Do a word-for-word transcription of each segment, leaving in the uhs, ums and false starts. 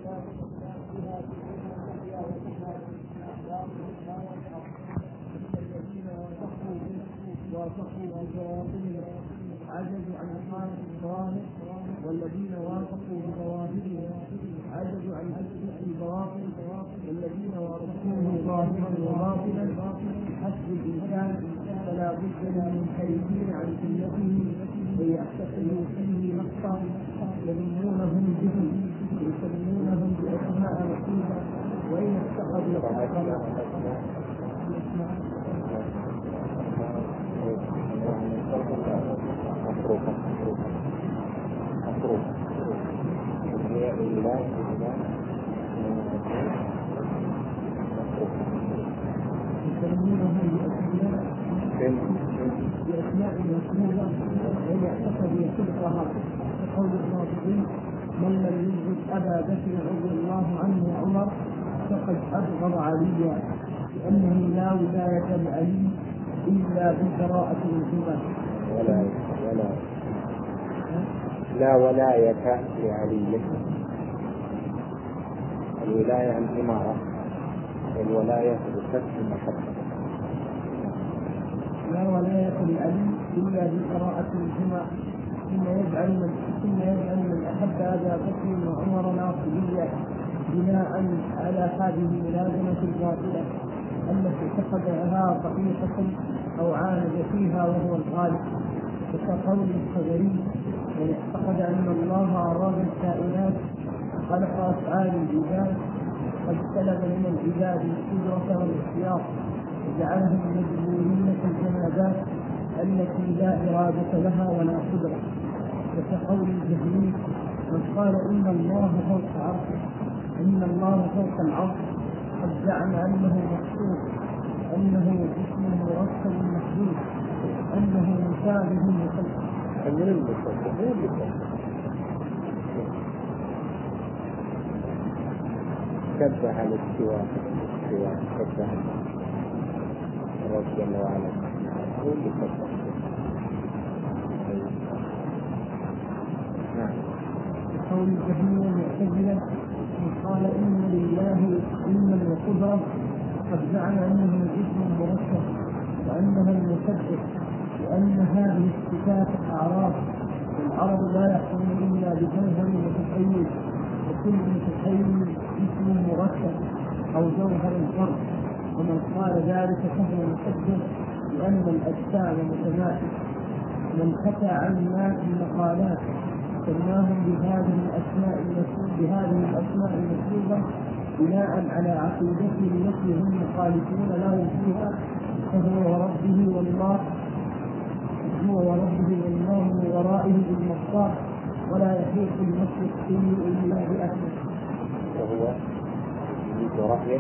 وافقوا بظواهرهم عجزوا عن إقامة الظواهر، والذين وافقوا بظواهرهم عجزوا عن تثبيت البواطن، والذين وافقوه ظاهرا وباطنا حسب الإنسان فلا بد من منحرفين عن سنته ويعتقدوا فيه نقصا يذمونهم به ويسمونهم بأسماء مكتوبة وإن اتخذوا حقا مصروفة مصروفة هي إله يسمونهم بأسماء مكتوبة وإن اعتقدوا صدقها كقول الناطقين من لم يبغض أبا بكر رضي الله عنه وعمر فقد أبغض عليا، لأنه لا ولاية لعلي إلا ببراءة الجمل ولا ولا لا ولاية لعلي. الولاية الإمارة، والولاية بفتح المحبة. لا ولاية لعلي إلا ببراءة الجمل ثم يجعل من ثم يجعل من أحب أبا بكر وعمر ناصبيا بناء على هذه الملازمة الباطلة التي اعتقدها طريقة أو عاند فيها وهو الغالب، وكقول الخبري من اعتقد أن الله أراد الكائنات خلق أفعال العباد قد سلب من العباد القدرة والاختيار وجعلهم مجبورين في الجمادات التي لا إرادة لها ولا قدرة، وكقول الجهمي من قال إن الله فوق عرشه إن الله فوق العرش قد زعم أنه مخلوق، أنه جسم مركب محدود، أنه مشابه لخلقه. من المشابه من المشابه شبه الاستواء الاستواء شبه الله جل وعلا هو اللي شبه. نعم. قول الجهمية المعتزلة قال إن لله علما وقدرة قد زعم أنه جسم مركب وأنه المسبح وأن هذه الصفات أعراض، والعرض لا يحكم إلا بجوهر متخيل، وكل متخيل جسم مركب أو جوهر فرد، ومن قال ذلك فهو مسبح لأن الأجسام متماثلة. من حكى عن الناس المقالات سماهم بهذه الأسماء بهذه الأسماء المكتوبة بناء على عقيدته التي هم مخالفون له فيها، فهو وربه والله هو وربه والله من ورائه بالمصدر ولا يحيط المشرك شيء إلا بأهله. وهو برأيه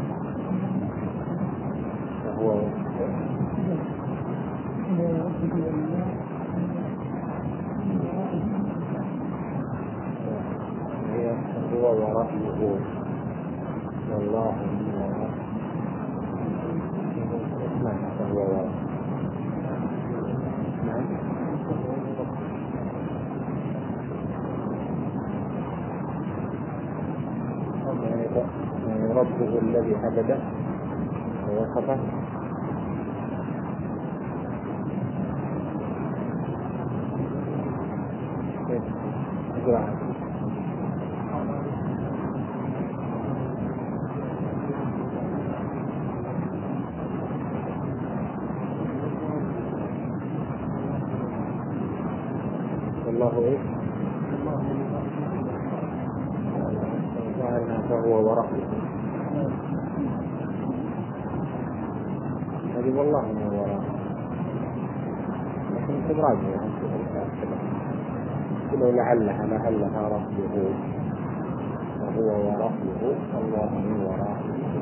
فهو هو ورأيه والله من وراء فهو وراء. نعم. يعني ربه الذي عبده ووصفه إجراء الله إيه؟ فهو ورحمه هذه والله من وراء، لكن تبراجع ولو لعلها لعلها رحمه وهو ورحمه الله من وراء.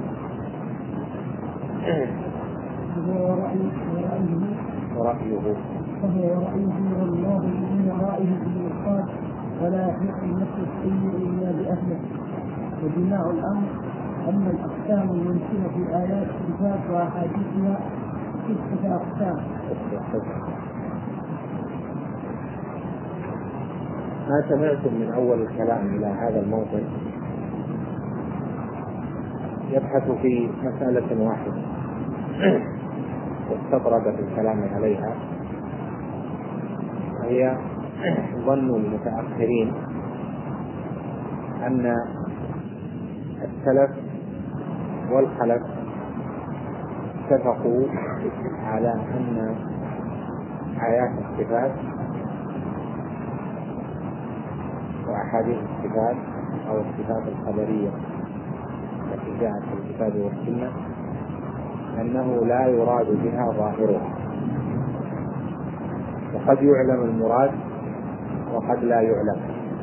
هو ورأيه ورأيه فهو ورأيه والله من ورائه بالمرصاد ولا يحيط المشرك شيء إلا بأهله. وجماع الأمر أن الأقسام المنشئة في آيات الصفات وأحاديثها ستة أقسام. ما سمعتم من أول الكلام إلى هذا الموطن يبحث في مسألة واحدة واستطرد في الكلام عليها، وهي ظن المتأخرين أن السلف والخلف اتفقوا على أن آيات الصفات وأحاديث الصفات أو الصفات الخبرية التي جاءت في الكتاب والسنة أنه لا يراد بها ظاهرها، وقد يعلم المراد وقد لا يعلم.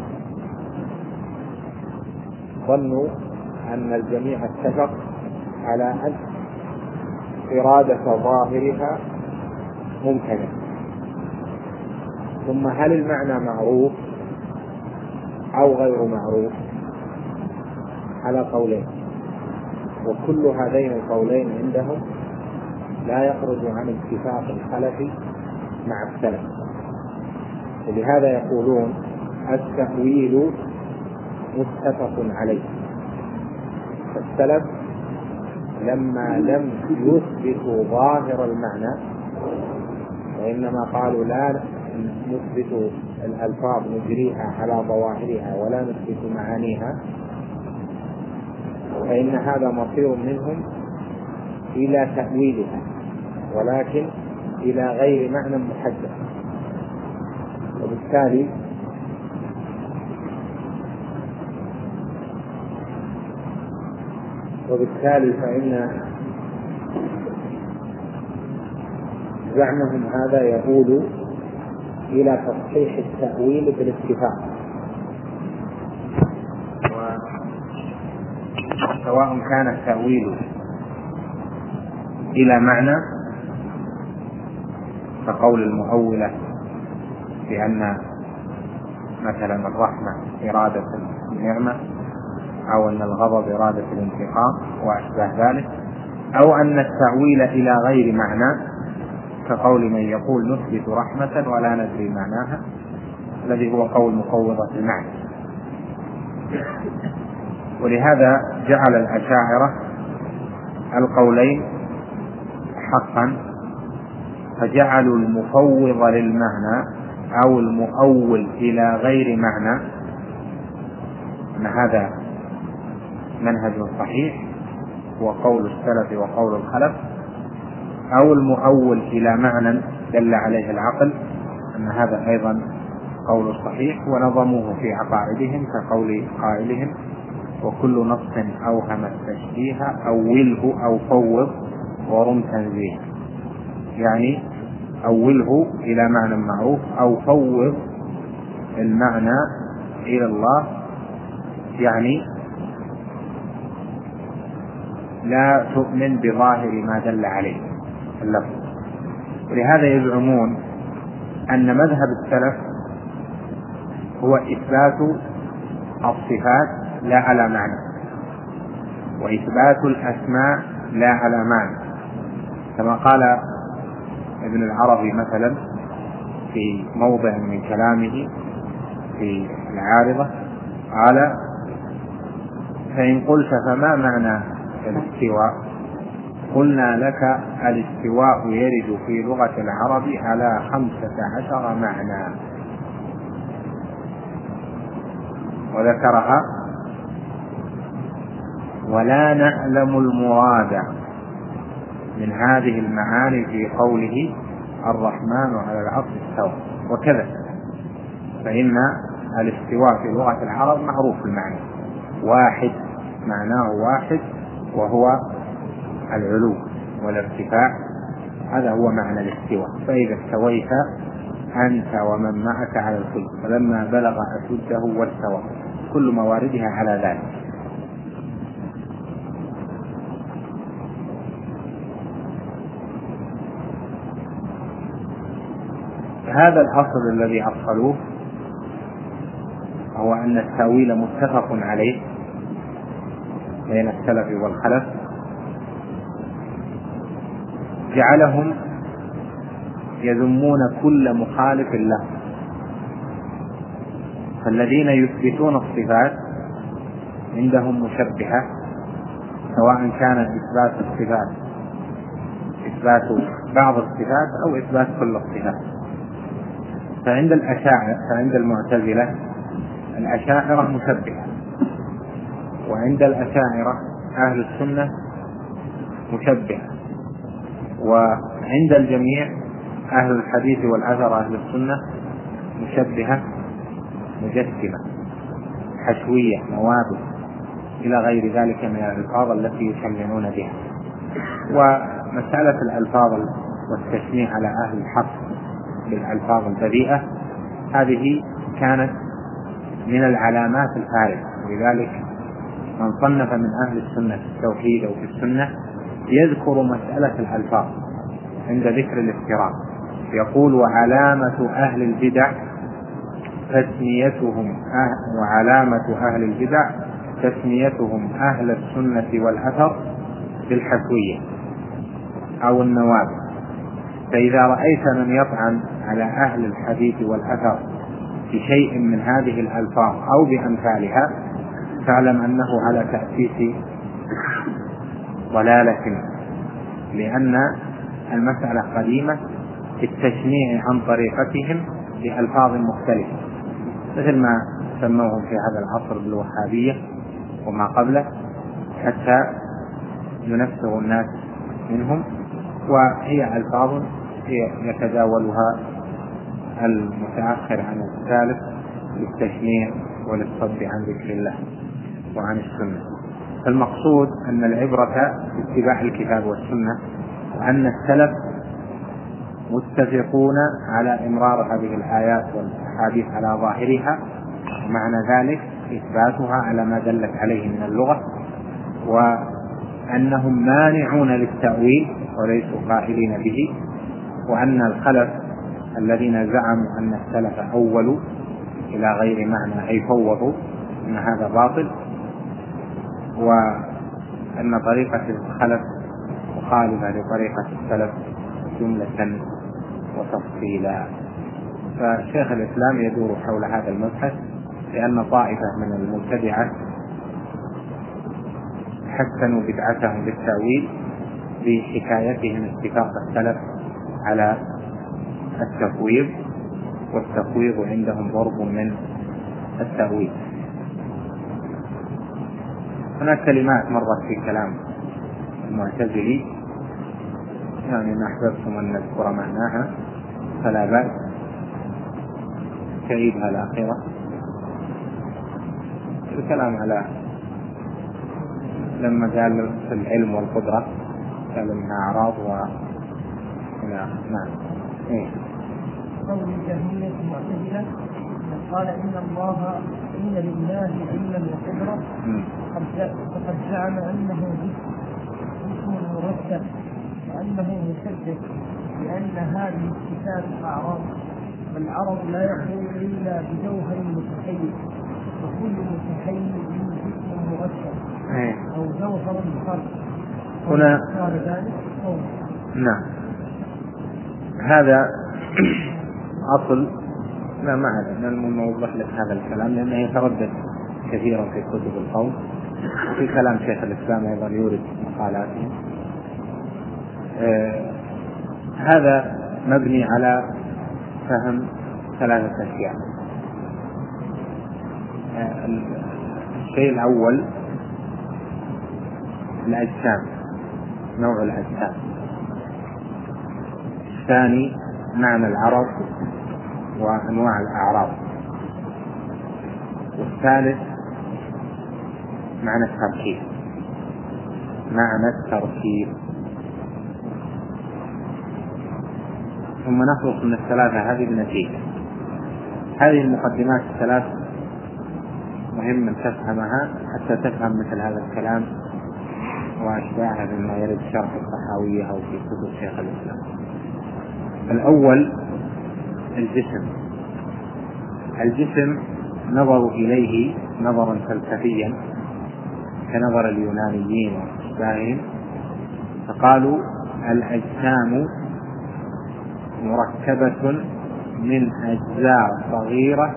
ظنوا أن الجميع اتفق على أن إرادة ظاهرها ممكنة، ثم هل المعنى معروف أو غير معروف؟ على قولين، وكل هذين القولين عندهم لا يخرج عن اتفاق الخلف مع السلف، ولهذا يقولون التأويل متفق عليه. فالسلف لما لم يثبتوا ظاهر المعنى وإنما قالوا لا نثبت الألفاظ نجريها على ظواهرها ولا نثبت معانيها، فإن هذا مصير منهم إلى تأويلها ولكن إلى غير معنى محدد. وبالتالي وبالتالي فإن زعمهم هذا يقول إلى تصحيح التأويل بالاتفاق، سواء كان التأويل إلى معنى كقول المؤولة بأن مثلا الرحمة إرادة النعمة، أو أن الغضب إرادة الانتقام وأشبه ذلك، أو أن التأويل إلى غير معنى كقول من يقول نثبت رحمة ولا ندري معناها، الذي هو قول مفوضة المعنى. ولهذا جعل الأشاعرة القولين حقا، فجعلوا المفوض للمعنى أو المؤول إلى غير معنى أن هذا منهج صحيح وقول السلف وقول الخلف، أو المؤول إلى معنى دل عليه العقل أن هذا أيضا قول صحيح، ونظموه في عقائدهم كقول قائلهم وكل نص أوهم التشبيه أوله أو فوض ورم تنزيه، يعني أوله إلى معنى معروف أو فوض المعنى إلى الله، يعني لا تؤمن بظاهر ما دل عليه اللفظ. ولهذا يزعمون أن مذهب السلف هو إثبات الصفات لا على معنى، وإثبات الأسماء لا على معنى، كما قال ابن العربي مثلا في موضع من كلامه في العارضة، قال فإن قلت فما معنى الاستواء؟ قلنا لك الاستواء يرد في لغة العرب على خمسة عشر معنى، وذكرها ولا نعلم المراد من هذه المعاني في قوله الرحمن على العرش استوى وكذا، فإن الاستواء في لغة العرب معروف المعنى واحد، معناه واحد وهو العلو والارتفاع، هذا هو معنى الاستواء. فإذا استويت أنت ومن معك على الفلك فلما بلغ أشده واستوى، كل مواردها على ذلك. هذا الأصل الذي أصلوه هو أن التأويل متفق عليه بين السلف والخلف، جعلهم يذمون كل مخالف له. فالذين يثبتون الصفات عندهم مشبهة سواء كان إثبات الصفات إثبات بعض الصفات أو إثبات كل الصفات. فعند الأشاعرة فعند المعتزلة الأشاعرة مشبهة، وعند الأشاعرة أهل السنة مشبهة، وعند الجميع أهل الحديث والأثر أهل السنة مشبهة مجسمة حشوية نوابل إلى غير ذلك من الألفاظ التي يشمعون بها. ومسألة الألفاظ والتشميع على أهل الحق بالألفاظ البذيئة هذه كانت من العلامات الفارقة، ولذلك من صنف من أهل السنة في التوحيد أو في السنة يذكر مسألة الألفاظ عند ذكر الافتراق، يقول وعلامة أهل البدع تسميتهم أهل وعلامة أهل البدع تسميتهم أهل السنة والأثر بالحشوية أو النواب. فإذا رأيت من يطعن على أهل الحديث والأثر بشيء من هذه الألفاظ أو بأمثالها فاعلم أنه على تأسيس ضلالة، لأن المسألة قديمة في التشنيع عن طريقتهم بألفاظ مختلفة، مثل ما سموهم في هذا العصر بالوهابية وما قبله حتى ينفر الناس منهم، وهي ألفاظ يتداولها المتأخر عن الثالث للتشنيع وللصد عن ذكر الله وعن السنة. فالمقصود أن العبرة باتباع الكتاب والسنة، وأن السلف متفقون على إمرار هذه الآيات والأحاديث على ظاهرها، ومعنى ذلك إثباتها على ما دلت عليه من اللغة، وأنهم مانعون للتأويل وليسوا قائلين به، وأن الخلف الذين زعموا أن السلف أولوا إلى غير معنى أي فوضوا أن هذا باطل، وأن طريقة الخلف مخالفة لطريقة السلف جملة وتفصيلا. فشيخ الإسلام يدور حول هذا المبحث، لأن طائفة من المبتدعة حسنوا بدعتهم بالتأويل بحكايتهم اتفاق السلف على التفويض، والتفويض عندهم ضرب من التأويل. هناك كلمات مرت في كلام المعتزلي يعني ما أحببتم أن نذكر معناها فلا بأس تعيدها الأخيرة. الكلام على لما قال في العلم والقدرة قال منها أعراض و نعم إيه قول الجهمية المعتزلة قال إن الله إن لله علما وقدرة فقد زعم أنه اسم مرتب وأنه مشبه، لأن هذه الصفات أعراض، والعرض لا يكون إلا بجوهر متحيز، وكل متحيز اسم مرتب أو جوهر فرد هنا. نعم هذا أصل لا معنا نوضح لك هذا الكلام لأنه يتردد كثيرا في كتب القوم، وفي كلام شيخ الإسلام أيضا يورد مقالاته. آه هذا مبني على فهم ثلاثة أشياء. آه الشيء الأول الأجسام، نوع الأجسام. الثاني معنى العرض وأنواع الأعراض. والثالث معنى التركيب، معنى التركيب. ثم نخلص من الثلاثة هذه بنتيجة. هذه المقدمات الثلاث مهم أن تفهمها حتى تفهم مثل هذا الكلام وأشباهه مما يرد شرح الطحاوية أو في كتب شيخ الإسلام. الأول الجسم. الجسم نظروا إليه نظرا فلسفيا كنظر اليونانيين وأشباههم، فقالوا الأجسام مركبة من أجزاء صغيرة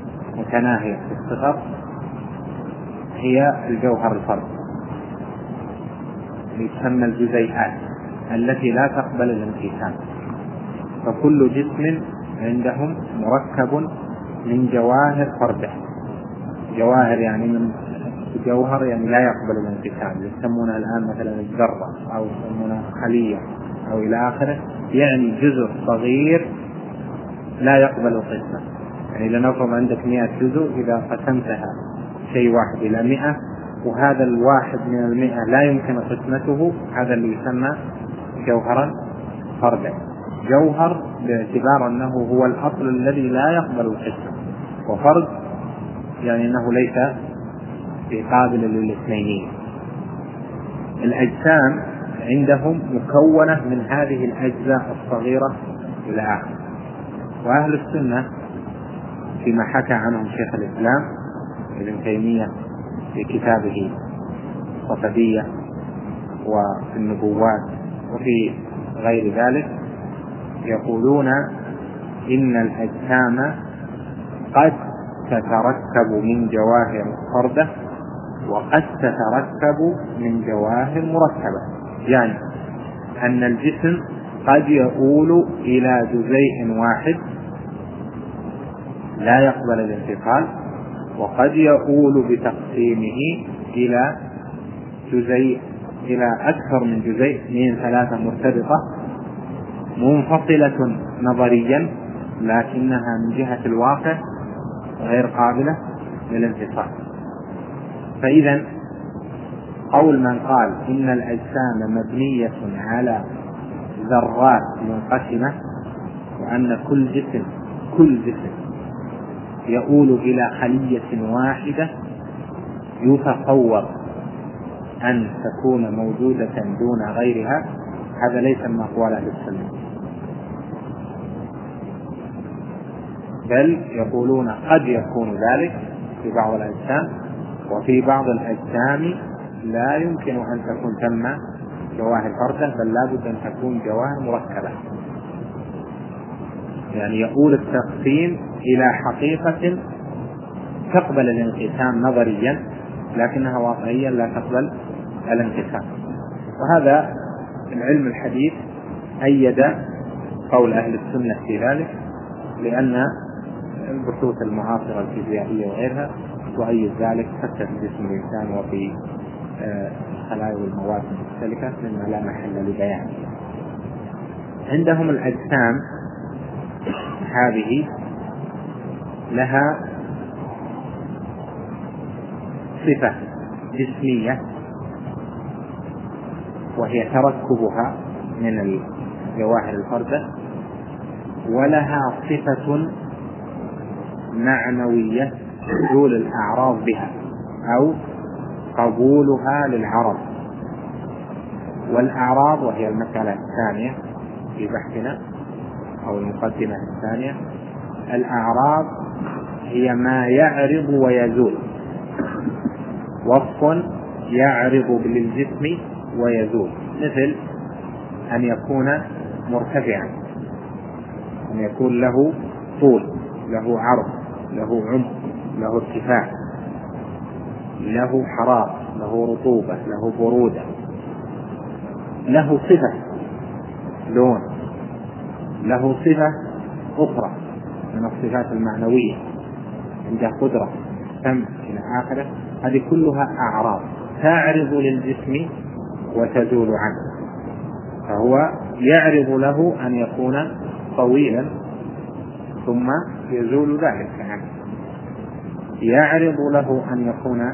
متناهية في الصغر هي الجوهر الفرد. اللي تسمى الجزيئات التي لا تقبل الانقسام. فكل جسم عندهم مركب من جواهر فردة. جواهر يعني من جوهر يعني لا يقبل الانقسام، يسمونها الآن مثلا الذرة أو يسمونها خلية أو إلى آخره، يعني جزء صغير لا يقبل القسمة. يعني لنفرض عندك مئة جزء، إذا قسمتها شيء واحد إلى مئة وهذا الواحد من المئة لا يمكن قسمته، هذا اللي يسمى جوهرا فردا. جوهر باعتبار أنه هو الأصل الذي لا يقبل القسمة، وفرد يعني أنه ليس قابل للاثنين. الأجسام عندهم مكونة من هذه الأجزاء الصغيرة إلى آخر. وأهل السنة فيما حكى عنهم شيخ الإسلام ابن تيمية في كتابه الصفدية وفي النبوات وفي غير ذلك، يقولون إن الأجسام قد تتركب من جواهر فردة وقد تتركب من جواهر مركبة، يعني أن الجسم قد يؤول إلى جزيء واحد لا يقبل الانتقال، وقد يؤول بتقسيمه إلى جزيء إلى أكثر من جزيء، اثنين ثلاثة مرتبطة منفصلة نظريا، لكنها من جهة الواقع غير قابلة للانفصال. فإذا قول من قال إن الأجسام مبنية على ذرات منقسمة، وأن كل جسم كل جسم يؤول إلى خلية واحدة يتصور أن تكون موجودة دون غيرها، هذا ليس من أقوال أهل السنة، بل يقولون قد يكون ذلك في بعض الأجسام، وفي بعض الأجسام لا يمكن أن تكون ثم جواهر فردة، بل لا بد أن تكون جواهر مركبة. يعني يقول التقسيم إلى حقيقة تقبل الانقسام نظريا، لكنها واقعيا لا تقبل الانقسام. وهذا العلم الحديث أيد قول أهل السنة في ذلك، لأن البحوث المعاصرة الفيزيائية وغيرها تؤيد ذلك حتى في جسم الإنسان وفي الخلايا والمواد المختلفة مما لا محل لبيانه. عندهم الأجسام هذه لها صفة جسمية، وهي تركبها من الجواهر الفردة، ولها صفة معنوية حصول الأعراض بها أو قبولها للعرض. والأعراض وهي المسألة الثانية في بحثنا أو المقدمة الثانية، الأعراض هي ما يعرض ويزول، وصف يعرض للجسم ويزول، مثل أن يكون مرتفعا، أن يكون له طول، له عرض، له عمق، له ارتفاع، له حرارة، له رطوبة، له برودة، له صفة لون، له صفة أخرى من الصفات المعنوية، عنده قدرة، سمع إلى آخره. هذه كلها أعراض تعرض للجسم وتزول عنه. فهو يعرض له أن يكون طويلا ثم يزول ذلك عنه، يعرض له أن يكون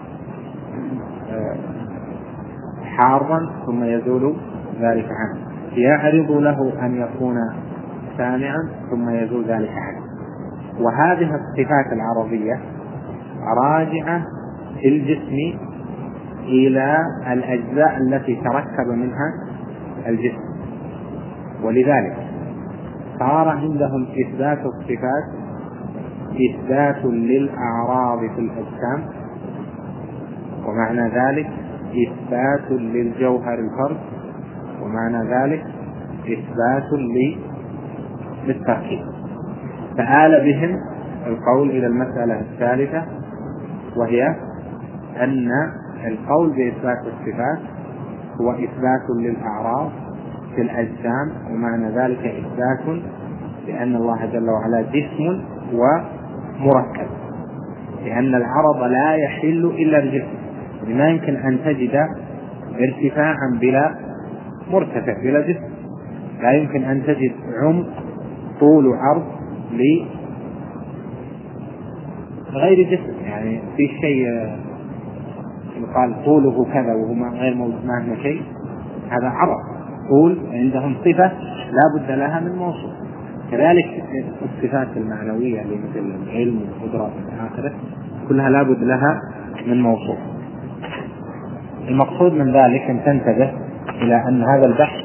حارا ثم يزول ذلك عنه، يعرض له أن يكون سامعا ثم يزول ذلك عنه. وهذه الصفات العرضية راجعة في الجسم إلى الأجزاء التي تركب منها الجسم، ولذلك صار عندهم إثبات الصفات إثبات للأعراض في الأجسام، ومعنى ذلك إثبات للجوهر الفرد، ومعنى ذلك إثبات للتركيب. فآل بهم القول إلى المسألة الثالثة، وهي أن القول بإثبات الصفات هو إثبات للأعراض في الأجسام، ومعنى ذلك إثبات لأن الله جل وعلا جسم ومركب، لأن العرض لا يحل إلا بجسم. ما يمكن أن تجد ارتفاعا بلا مرتفع بلا جسم، لا يمكن أن تجد عمق طول عرض لغير جسم. يعني في شيء يقال طوله كذا وهو غير معنى شيء، هذا عرض. طول عندهم صفة لا بد لها من موصوف. كذلك الصفات المعنوية مثل العلم والقدرة والى آخره كلها لا بد لها من موصوف. المقصود من ذلك أن تنتبه إلى أن هذا البحث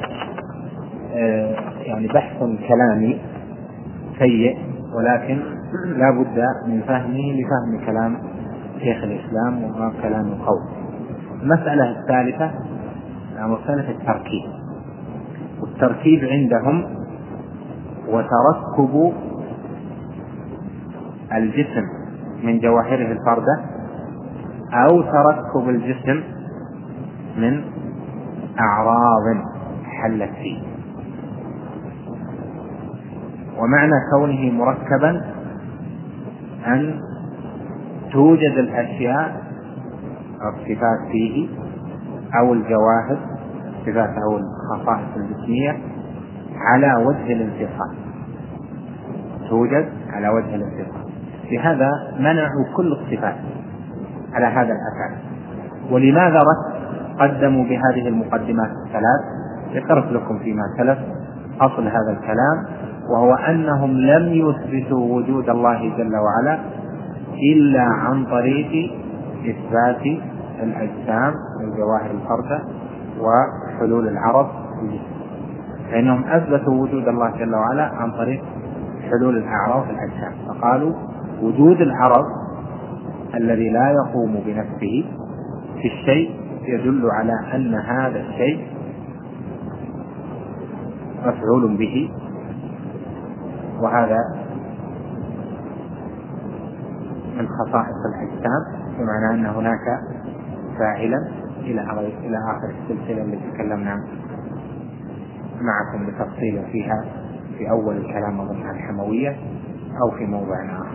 يعني بحث كلامي سيء، ولكن لا بد من فهمه لفهم كلام شيخ الإسلام وكلام القول. المسألة الثالثة مسألة التركيب. والتركيب عندهم وتركب الجسم من جواهره الفردة أو تركب الجسم من أعراض حلت فيه. ومعنى كونه مركبا أن توجد الأشياء الصفات فيه أو الجواهر الصفات أو الخصائص الجسمية على وجه الانفصال، توجد على وجه الانفصال. لهذا منعوا كل الصفات على هذا الأساس. ولماذا قدموا بهذه المقدمات الثلاث؟ ذكرت لكم فيما سلف أصل هذا الكلام، وهو أنهم لم يثبتوا وجود الله جل وعلا إلا عن طريق إثبات الأجسام والجواهر الفردة وحلول العرض، فإنهم أثبتوا وجود الله جل وعلا عن طريق حلول الأعراض في الأجسام. فقالوا وجود العرض الذي لا يقوم بنفسه في الشيء يدل على أن هذا الشيء مفعول به، وهذا من خصائص الأجسام، بمعنى أن هناك فاعلا إلى إلى آخر السلسلة التي تكلمنا معكم بتفصيل فيها في أول الكلام أظن عن الحموية أو في موضع آخر.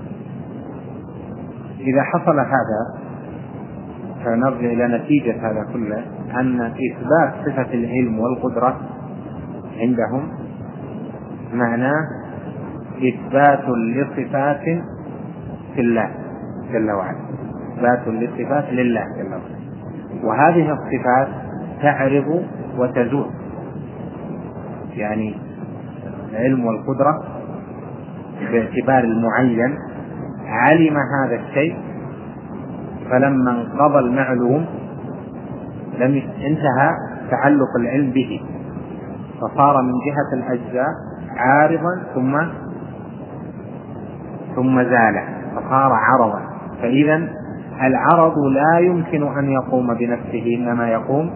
إذا حصل هذا فنرجع إلى نتيجة هذا كله، أن إثبات صفة العلم والقدرة عندهم معناه إثبات لصفات في الله جل وعلا، إثبات لصفات لله جل وعلا، وهذه الصفات تعرض وتزول. يعني العلم والقدرة باعتبار المعين علم هذا الشيء، فلما انقضى المعلوم لم انتهى تعلق العلم به، فصار من جهة الأجزاء عارضا ثم ثم زال فصار عرضا. فإذا العرض لا يمكن أن يقوم بنفسه، إنما يقوم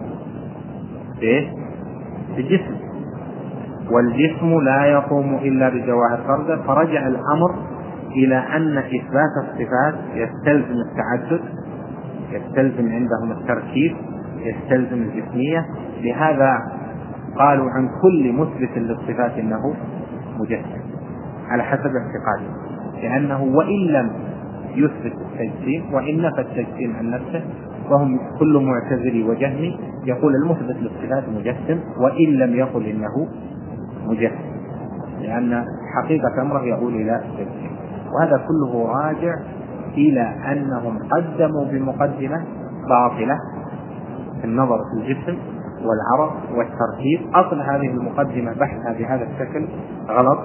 بالجسم، والجسم لا يقوم إلا بجواهر فردة. فرجع الأمر إلى أن إثبات الصفات يستلزم التعدد، يستلزم عندهم التركيب، يستلزم الجسمية. لهذا قالوا عن كل مثبت للصفات إنه مجسم على حسب اعتقاده، لأنه وإن لم يثبت التجسيم وإن نفى التجسيم عن نفسه، وهم كل معتزلي وجهمي يقول المثبت للصفات مجسم وإن لم يقل إنه مجسم، لأن حقيقة أمره يقول إلى التجسيم. وهذا كله راجع إلى أنهم قدموا بمقدمة باطلة في النظر في الجسم والعرض والتركيب. أصل هذه المقدمة بحثها بهذا الشكل غلط،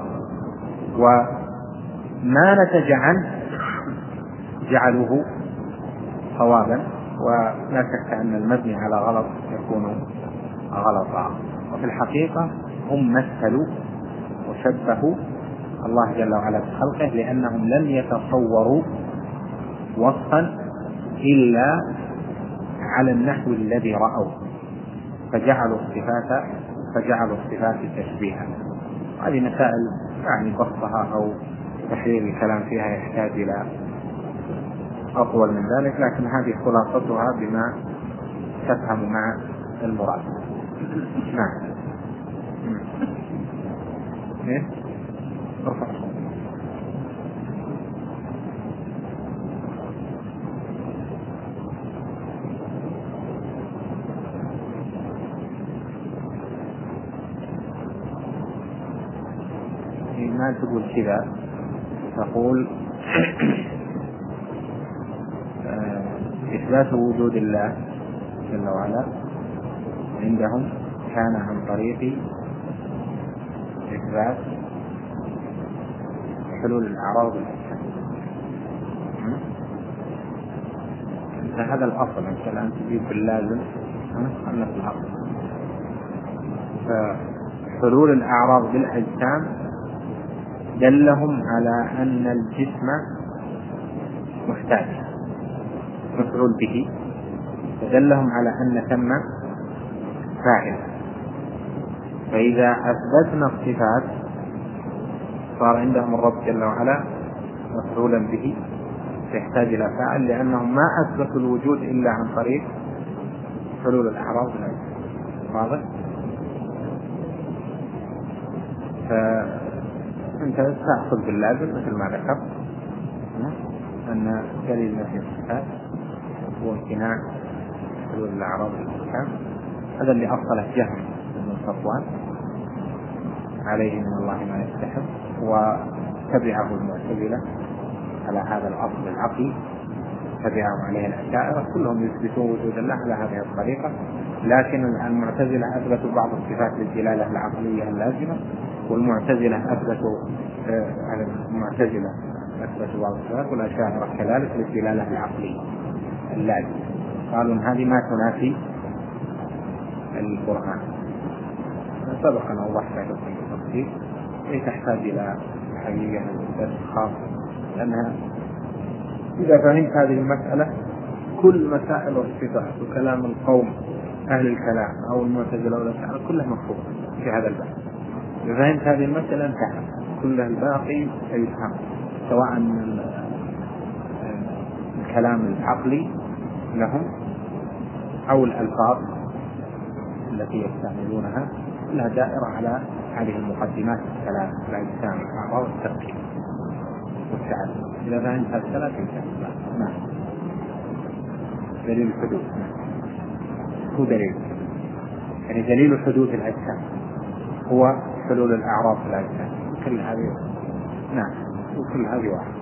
وما نتج عنه جعلوه صوابا، ولا شك أن المبني على غلط يكون غلطا. وفي الحقيقة هم مثلوا وشبهوا الله جل وعلا بخلقه، لأنهم لم يتصوروا وصفا إلا على النحو الذي رأوا، فجعلوا الصفات فجعلوا الصفات تشبيها. هذه مسائل يعني بسطها أو تحرير الكلام فيها يحتاج إلى أطول من ذلك، لكن هذه خلاصتها بما تفهم مع المراد. نعم. ايه ارفع ما تقول كذا، تقول إثبات وجود الله جل وعلا عندهم كان عن طريق إثبات حلول الأعراض والأحكام. هذا الأصل، أنت الآن تجيب باللازم أنك الأصل. فحلول الأعراض بالأجسام دلهم على أن الجسم محتاج مفعول به، فدلهم على أن ثم فاعل. فإذا أثبتنا الصفات صار عندهم الرب جل وعلا مفعولا به يحتاج إلى فاعل، لأنهم ما أثبتوا الوجود إلا عن طريق حلول الأعراض. واضح؟ فأنت تأخذ باللازم مثل ما ذكرت أن دليل نفي الصفات هو امتناع حلول الأعراض والأحكام. هذا اللي أصله جهم بن صفوان عليه من الله ما يستحق، وتبعه المعتزلة على هذا الأصل العقلي، تبعهم عليه الأشاعرة، كلهم يثبتون وجود الله على هذه الطريقة. لكن المعتزلة أثبتوا بعض الصفات للدلالة العقلية اللازمة، والمعتزلة أثبتوا على المعتزلة أثبتوا بعض الصفات، والأشاعرة كذلك للدلالة العقلية اللازمة. قالوا إن هذه ما تنافي القرآن. سبق أن أوضحت لكم بالتفصيل، هي تحتاج إلى حقيقة درس خاص، لأنها إذا فهمت هذه المسألة كل مسائل الصفات وكلام القوم أهل الكلام أو المعتزلة أو الأشاعرة كلها مفهومة في هذا الباب. إذا فهمت هذه المسألة انتهى، كل الباقي يفهم، سواء من الكلام العقلي لهم أو الألفاظ التي يستعملونها، لها دائرة على هذه المقدمات الثلاث: الأجسام والأعراض والتفكير والتعلم. إذا فهمت هذه الثلاث انتهى. نعم. دليل الحدوث هو دليل، يعني دليل حدوث الأجسام هو حلول الأعراض في الأجسام. كل هذه نعم، وكل هذه واحد.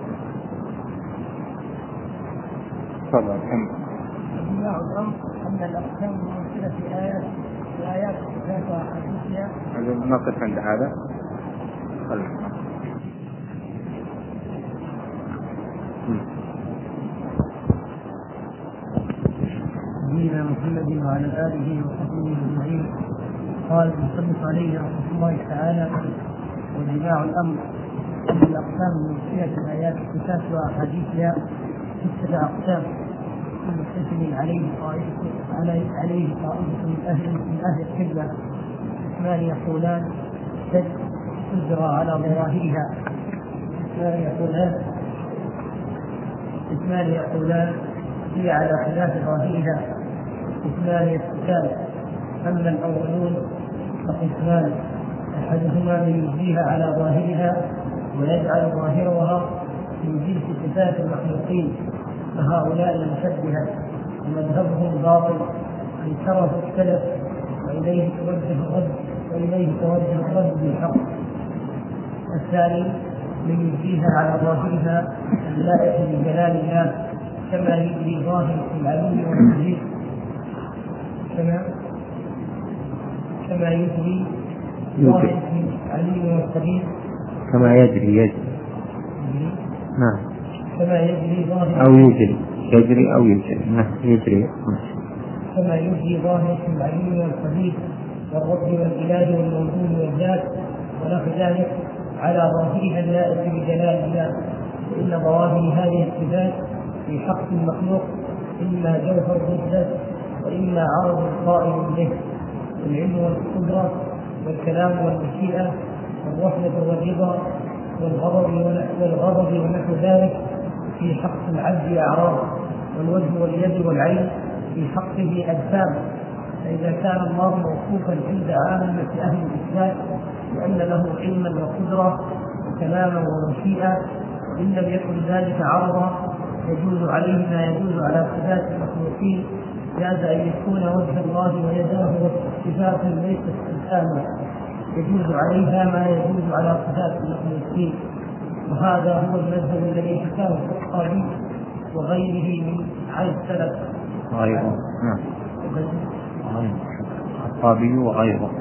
تفضل كم. ابناء الأمر أن الأقسام الممثلة في آيات في آيات الصفات وأحاديثها. نقف عند هذا. خلنا. نبينا محمد وعلى آله وصحبه أجمعين. قال المصنف عليه رحمه الله تعالى: وجماع الأمر أن الأقسام الممثلة في آيات الصفات وأحاديثها ستة أقسام، كل قسم عليه طائفة عليه طائفة من أهل من أهل الحجة، اثنان يقولان تجرى على ظواهرها، اثنان يقولان اثنان يقولان هي على خلاف ظاهرها، اثنان يستكان. أما الأولون فقسمان: أحدهما من يجريها على ظاهرها ويجعل ظاهرها من جنس صفات المخلوقين، فهؤلاء المشبهة ومذهبهم باطل انكره السلف، وإليه توجه الرد وإليه توجه الرد بالحق. الثاني من يجريها على ظاهرها اللائق بجلال الله، كما يجري ظاهر العلي والمجيد كما كما يجري ظاهر العلي والخبير كما يجري يجري نعم كما يجري ظاهر أو يجري يجري أو يجري نعم يجري كما يجري ظاهر العلي والخبير والرب والإله والموجود والذات ونحو ذلك على ظاهرها اللائق بجلال الله. وإن ظواهر هذه الصفات في حق المخلوق إما جوهر مثبت وإما عرض قائم به، العلم والقدرة والكلام والمشيئة والرحمة والرضا والغضب ونحو ذلك في حق العبد أعراض، والوجه واليد والعين في حقه أجسام، فإذا كان الله موصوفا عند عامة أهل الإسلام بأن له علما وقدرة وكلاما ومشيئة، وإن لم يكن ذلك عرضا يجوز عليه ما يجوز على صفات المخلوقين، جاز أن يكون وجه الله ويداه صفات ليست الآمة يجوز عليها ما يجوز على صفات المخلوقين. وهذا هو المذهب الذي حكاه الخطابي وغيره من عن السلف. غيره نعم الخطابي وغيره.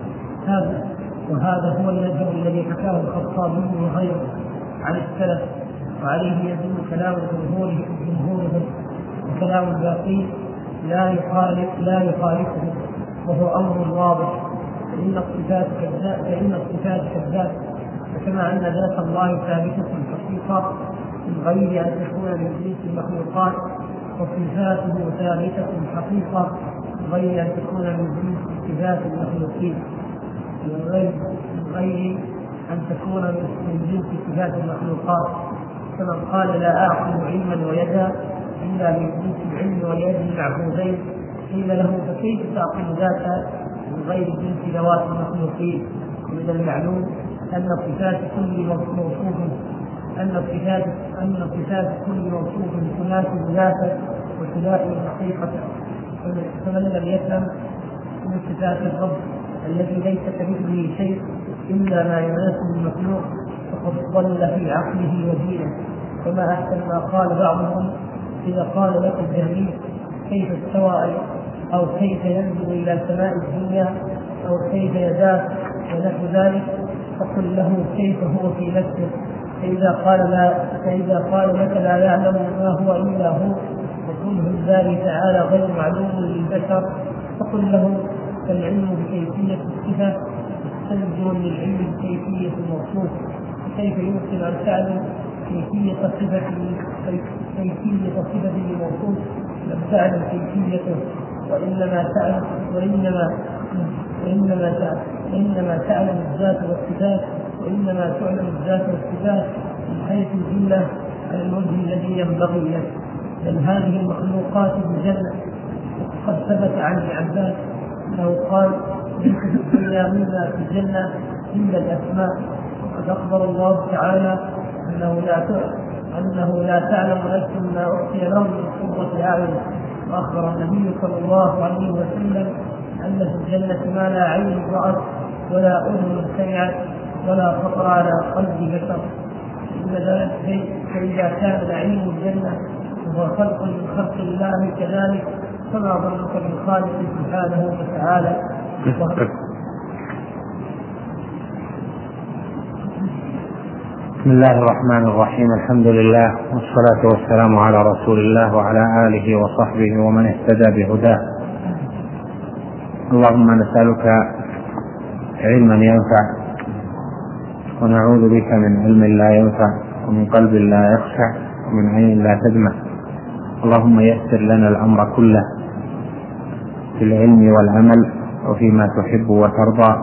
هذا وهذا هو المذهب الذي حكاه الخطابي وغيره عن السلف، وعليه يدل كلام جمهورهم، وكلام الباقين لا يخالف لا يخالفه، وهو أمر واضح. فإن الصفات كالذات فإن الصفات كالذات، فكما أن ذات الله ثابتة في الحقيقة من غير أن تكون من جنس المخلوقات، وصفاته ثابتة في الحقيقة من غير أن تكون من جنس صفات المخلوقين، من غير من غير أن تكون من جنس صفات المخلوقات. كمن قال لا أعقل علما ويدا إلا من جنس العلم واليد المعبودين، قيل له فكيف تعقل ذاتا من غير جنس ذوات المخلوقين؟ ومن المعلوم أن صفات كل موصوف أن صفات أن صفات كل موصوف تناسب ذاته وتلائم حقيقته. فمن لم يفهم من صفات الرب الذي ليس كمثله شيء إلا ما يناسب المخلوق فقد ضل في عقله ودينه. وما أحسن ما قال بعضهم إذا قال لك الجهمي كيف استوى أو كيف ينزل إلى سماء الدنيا أو كيف يداه ونحو ذلك، فقل له كيف هو في نفسه. فإذا قال لا فإذا قال لك لا يعلم ما هو إلا هو وكله الباري تعالى غير معلوم للبشر، فقل له فالعلم بكيفية الصفة مستلزم للعلم بكيفية الموصوف. كيف يمكن أن تعلم كيفية صفة كيفية صفة الموصوف لم تعلم كيفيته؟ وإنما تعلم وإنما وإنما تعلم وإنما تعلم الذات والصفات وإنما تعلم الذات والصفات من حيث الجملة على الوجه الذي ينبغي له. بل هذه المخلوقات بجنة، وقد ثبت عن ابن عباس أنه قال ليس في الدنيا مما في الجنة إلا الأسماء. وقد أخبر الله تعالى أنه لا أنه لا تعلم نفس ما أعطي لهم من قرة أعين. وأخبر النبي صلى الله عليه وسلم أن في الجنة ما لا عين رأت ولا أذن سمعت ولا خطر على قلب بشر. فإذا كان نعيم الجنة وهو خلق من خلق الله كذلك، فما ظنك بالخالق سبحانه وتعالى. بسم الله الرحمن الرحيم. الحمد لله والصلاة والسلام على رسول الله وعلى آله وصحبه ومن اهتدى بهداه. اللهم نسألك علما ينفع، ونعوذ بك من علم لا ينفع، ومن قلب لا يخشع، ومن عين لا تدمع. اللهم يسر لنا الأمر كله في العلم والعمل وفيما تحب وترضى.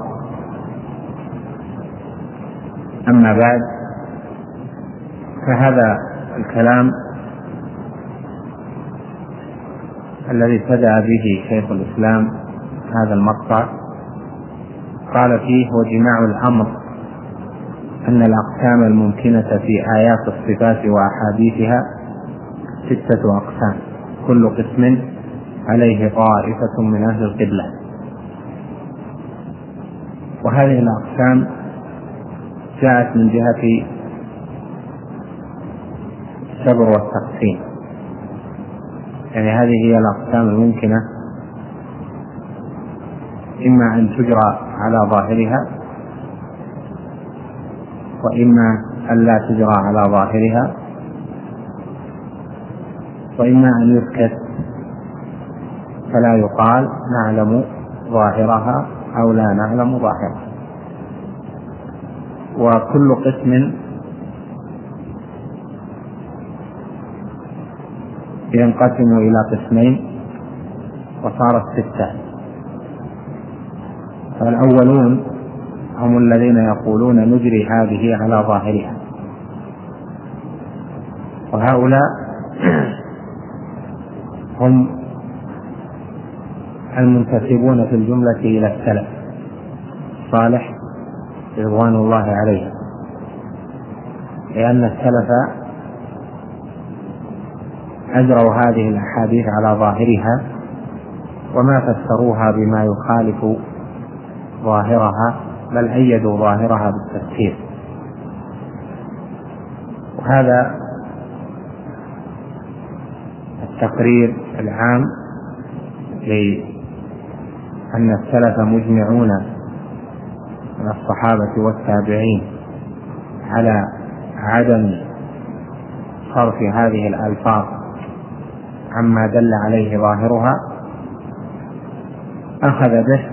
أما بعد، فهذا الكلام الذي ابتدأ به شيخ الإسلام هذا المقطع قال فيه: وجماع الأمر أن الأقسام الممكنة في آيات الصفات وأحاديثها ستة أقسام، كل قسم عليه طائفة من أهل القبلة. وهذه الأقسام جاءت من جهة الصبر والتقسيم، يعني هذه هي الأقسام الممكنة، إما أن تجرى على ظاهرها، وإما أن لا تجرى على ظاهرها، وإما أن يسكت فلا يقال نعلم ظاهرها أو لا نعلم ظاهرها. وكل قسم ينقسم إلى قسمين وصارت ستة. فالأولون هم الذين يقولون نجري هذه على ظاهرها، وهؤلاء هم المنتسبون في الجملة إلى السلف الصالح رضوان الله عليهم، لأن السلف أجروا هذه الأحاديث على ظاهرها وما فسروها بما يخالف ظاهرها، بل أيدوا ظاهرها بالتفسير. وهذا التقرير العام لأن السلف مجمعون من الصحابة والتابعين على عدم صرف هذه الألفاظ عما دل عليه ظاهرها، أخذ به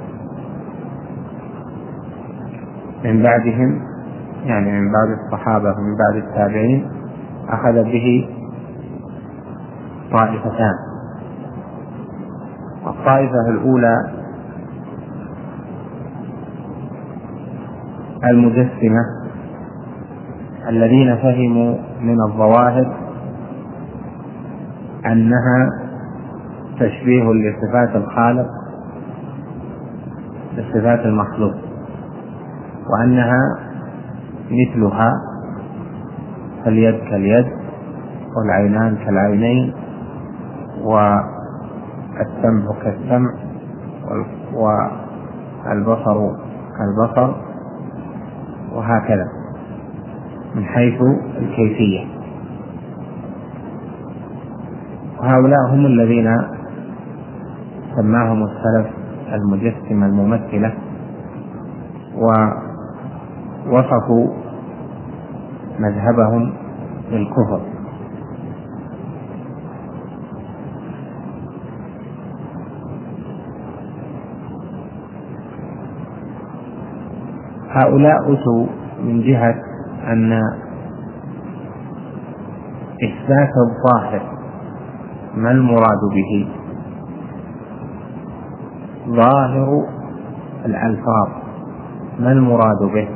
من بعدهم، يعني من بعد الصحابة ومن بعد التابعين، أخذ به طائفتان. الطائفة الأولى المجسمة الذين فهموا من الظواهر أنها تشبيه لصفات الخالق بصفات المخلوق، وأنها مثلها، فاليد كاليد والعينان كالعينين والسمع كالسمع والبصر كالبصر، وهكذا من حيث الكيفية. وهؤلاء هم الذين سماهم السلف المجسمة الممثلة، ووصفوا مذهبهم بالكفر. هؤلاء أتوا من جهة أن إثبات الظاهر ما المراد به؟ ظاهر الألفاظ ما المراد به؟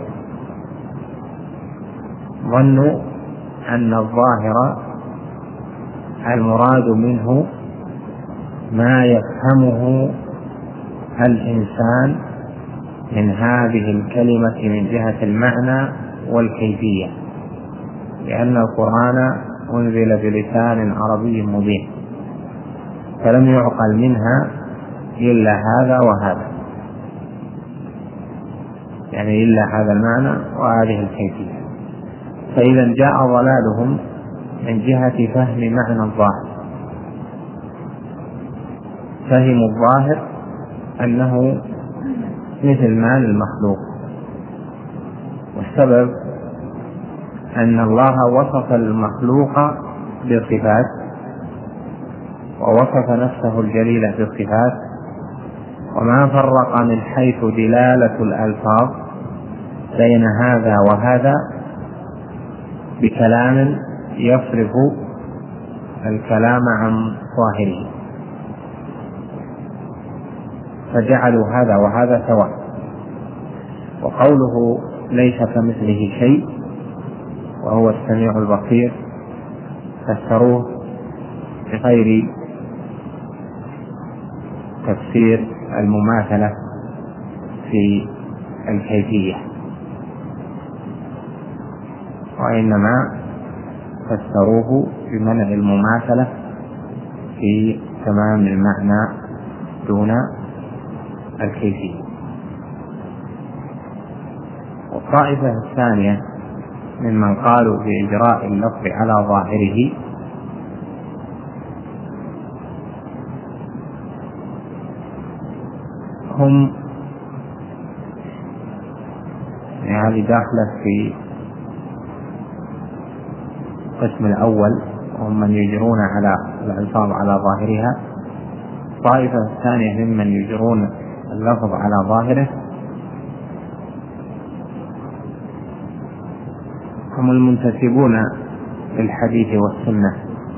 ظنوا أن الظاهر المراد منه ما يفهمه الإنسان من هذه الكلمة من جهة المعنى والكيفية، لأن القرآن أنزل بلسان عربي مبين، فلم يعقل منها إلا هذا وهذا، يعني إلا هذا المعنى وهذه الكيفية. فإذا جاء ضلالهم من جهة فهم معنى الظاهر، فهموا الظاهر أنه مثل ما للمخلوق، والسبب أن الله وصف المخلوق بصفات ووصف نفسه الجليلة بصفات، وما فرق من حيث دلالة الألفاظ بين هذا وهذا بكلام يصرف الكلام عن ظاهره، فجعلوا هذا وهذا سواء. وقوله ليس كمثله شيء وهو السميع البصير فسروه بغير تفسير المماثلة في الكيفية، وإنما فسروه بمنع المماثلة في تمام المعنى دون الكيفية. والطائفة الثانية ممن قالوا بإجراء اللفظ على ظاهره هم يعني داخلة في القسم الأول، هم من يجرون على الألفاظ على ظاهرها. الطائفة الثانية ممن يجرون اللفظ على ظاهره هم المنتسبون للحديث والسنة،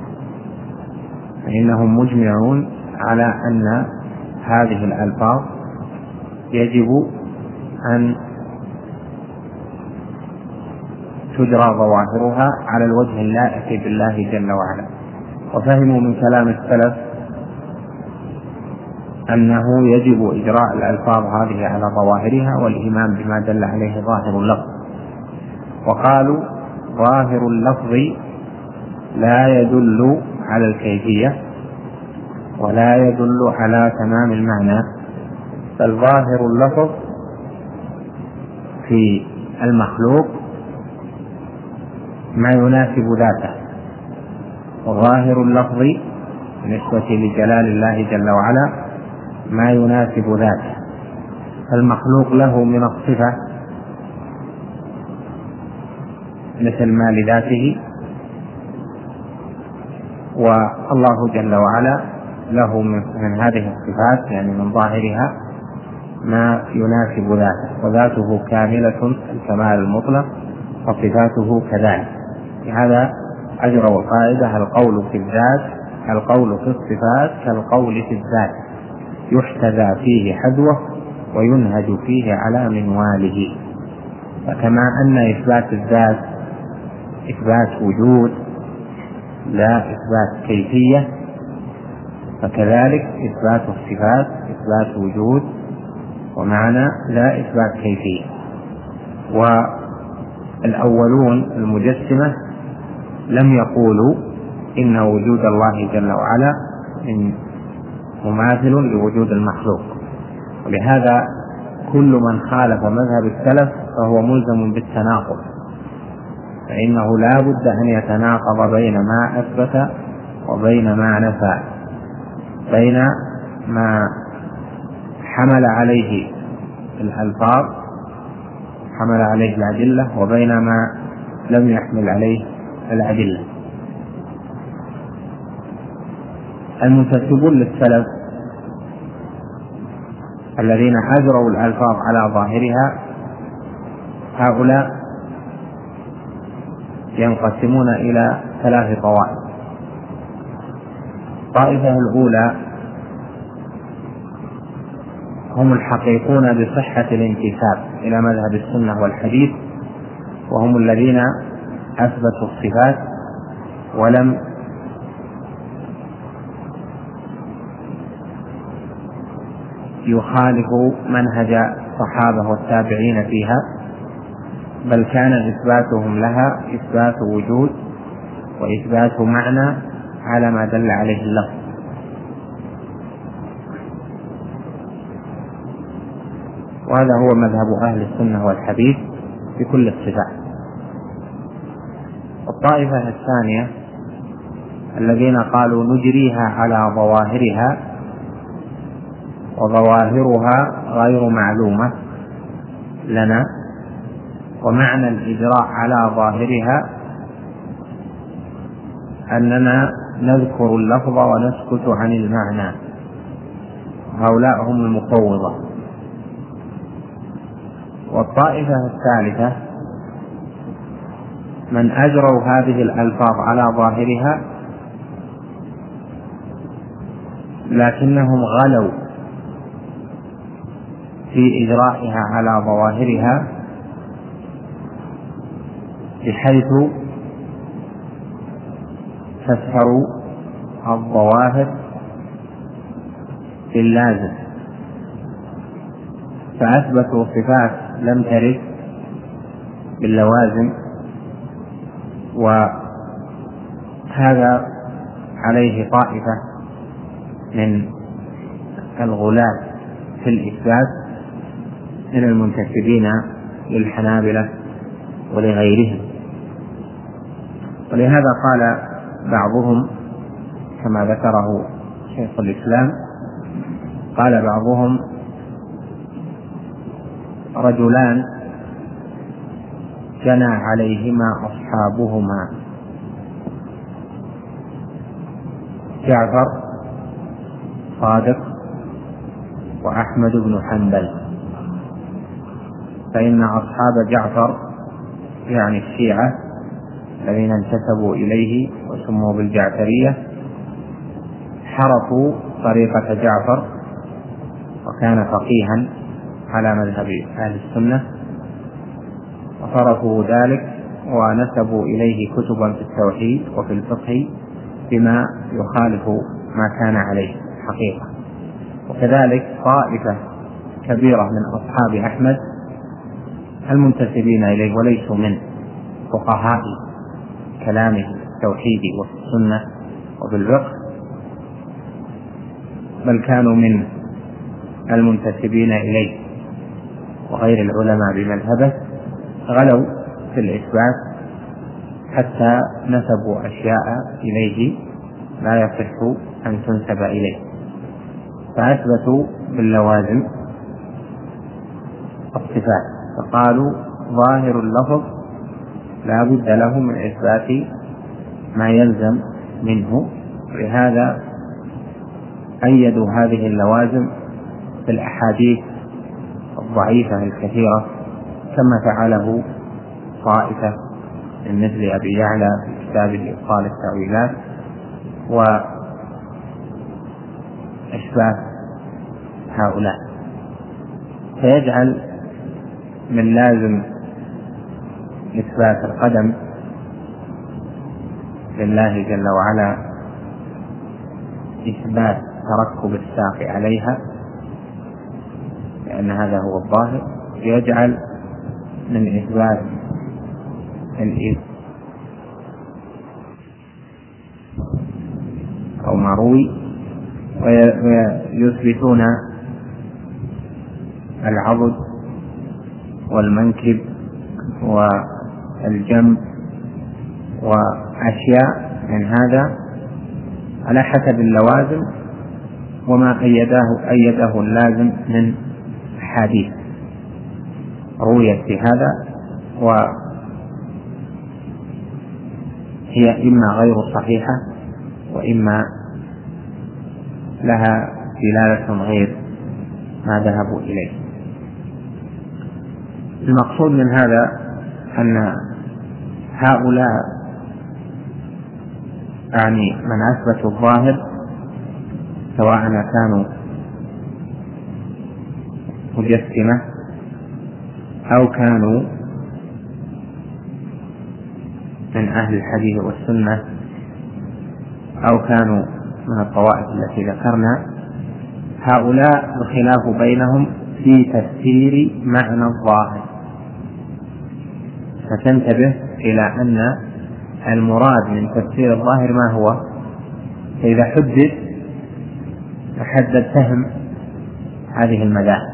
فإنهم مجمعون على أن هذه الألفاظ يجب أن تجرى ظواهرها على الوجه اللائق بالله جل وعلا. وفهموا من كلام السلف أنه يجب إجراء الألفاظ هذه على ظواهرها والإيمان بما دل عليه ظاهر اللفظ. وقالوا ظاهر اللفظ لا يدل على الكيفية ولا يدل على تمام المعنى، بل ظاهر اللفظ في المخلوق ما يناسب ذاته، وظاهر اللفظ بالنسبة لجلال الله جل وعلا ما يناسب ذاته. المخلوق له من الصفة مثل ما لذاته، والله جل وعلا له من هذه الصفات يعني من ظاهرها ما يناسب ذاته، وذاته كاملة الكمال المطلق وصفاته كذلك. لهذا أجروا قاعدة: القول في الذات القول في الصفات كالقول في الذات، يحتذى فيه حذوه وينهج فيه على منواله. فكما أن إثبات الذات إثبات وجود لا إثبات كيفية، فكذلك إثبات الصفات إثبات وجود ومعنى لا إثبات كيفية. والأولون المجسمة لم يقولوا إن وجود الله جل وعلا مماثل لوجود المخلوق، ولهذا كل من خالف مذهب السلف فهو ملزم بالتناقض، فإنه لا بد أن يتناقض بين ما أثبت وبين ما نفى، بين ما حمل عليه الألفاظ حمل عليه الأدلة وبين ما لم يحمل عليه الأدلة. المنتسبون للسلف الذين أجروا الألفاظ على ظاهرها هؤلاء ينقسمون إلى ثلاث طوائف. الطائفة الأولى هم الحقيقون بصحة الانتساب إلى مذهب السنة والحديث، وهم الذين أثبتوا الصفات ولم يخالفوا منهج الصحابة والتابعين فيها، بل كان إثباتهم لها إثبات وجود وإثبات معنى على ما دل عليه اللفظ. وهذا هو مذهب أهل السنة والحديث في كل الصفات. الطائفة الثانية الذين قالوا نجريها على ظواهرها وظواهرها غير معلومة لنا، ومعنى الإجراء على ظاهرها أننا نذكر اللفظ ونسكت عن المعنى. هؤلاء هم المفوضة. والطائفة الثالثة من أجروا هذه الألفاظ على ظاهرها لكنهم غلوا في إجرائها على ظواهرها، بحيث فسروا الظواهر باللازم، فأثبتوا صفات لم ترد باللوازم، وهذا عليه طائفة من الغلاة في الإثبات من المنتسبين للحنابلة ولغيرهم. ولهذا قال بعضهم كما ذكره شيخ الإسلام، قال بعضهم رجلان جنى عليهما أصحابهما جعفر صادق وأحمد بن حنبل، فإن أصحاب جعفر يعني الشيعة الذين انتسبوا إليه وسموا بالجعفرية حرفوا طريقة جعفر، وكان فقيها على مذهب أهل السنة، وصرفوا ذلك ونسبوا إليه كتبا في التوحيد وفي الفقه بما يخالف ما كان عليه حقيقة. وكذلك طائفة كبيرة من أصحاب أحمد المنتسبين إليه وليسوا من فقهاء كلامه التوحيد وفي السنة وفي الفقه، بل كانوا من المنتسبين إليه وغير العلماء بمذهبه، غلوا في الإثبات حتى نسبوا أشياء إليه لا يصح أن تنسب إليه، فأثبتوا باللوازم الصفات، فقالوا ظاهر اللفظ لا بد له من إثبات ما يلزم منه، لهذا أيدوا هذه اللوازم في الأحاديث الضعيفة الكثيرة كما فعله طائفة من مثل أبي يعلى في كتابه إبطال التأويلات وأشباه هؤلاء، فيجعل من لازم إثبات القدم لله جل وعلا إثبات تركب الساق عليها، لأن هذا هو الظاهر، يجعل من إثبات الإثم أو ما روي، ويثبتون العضد والمنكب والجنب وأشياء من هذا على حسب اللوازم وما أيده أيده اللازم من حديث رويت في هذا، وهي إما غير صحيحة وإما لها دلالة غير ما ذهبوا إليه. المقصود من هذا أن هؤلاء يعني من أثبتوا الظاهر سواء كانوا مجسمة أو كانوا من أهل الحديث والسنة أو كانوا من الطوائف التي ذكرنا، هؤلاء الخلاف بينهم في تفسير معنى الظاهر، فتنتبه إلى أن المراد من تفسير الظاهر ما هو، فإذا حدد تحدد فهم هذه المذاهب.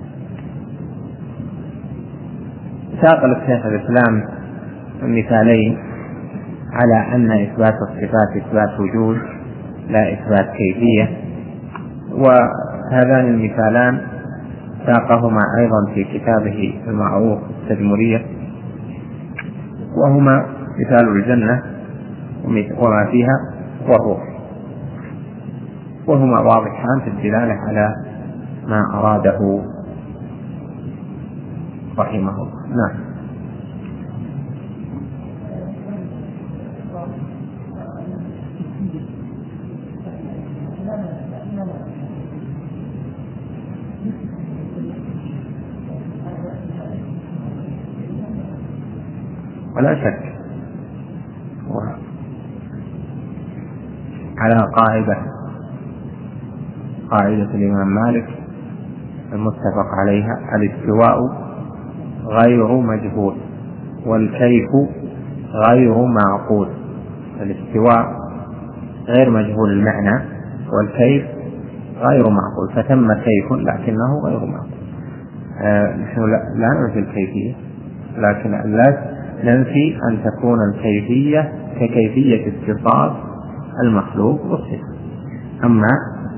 ساق الشيخ الإسلام مثالين على أن إثبات الصفات إثبات وجود لا إثبات كيفية، وهذان المثالان ساقهما أيضا في كتابه المعروف التدمرية، وهما مثال الجنة وما فيها والروح، وهما واضحان في الدلالة على ما أراده رحمه الله. نعم. ولا شك على قاعدة قاعدة الإمام مالك المتفق عليها: الاستواء غير مجهول والكيف غير معقول. الاستواء غير مجهول المعنى والكيف غير معقول، فثم كيف لكنه غير معقول. آه نحن لا ننفي الكيفية، لكن لا ننفي أن تكون الكيفية ككيفية اتصاف المخلوق والصفة، أما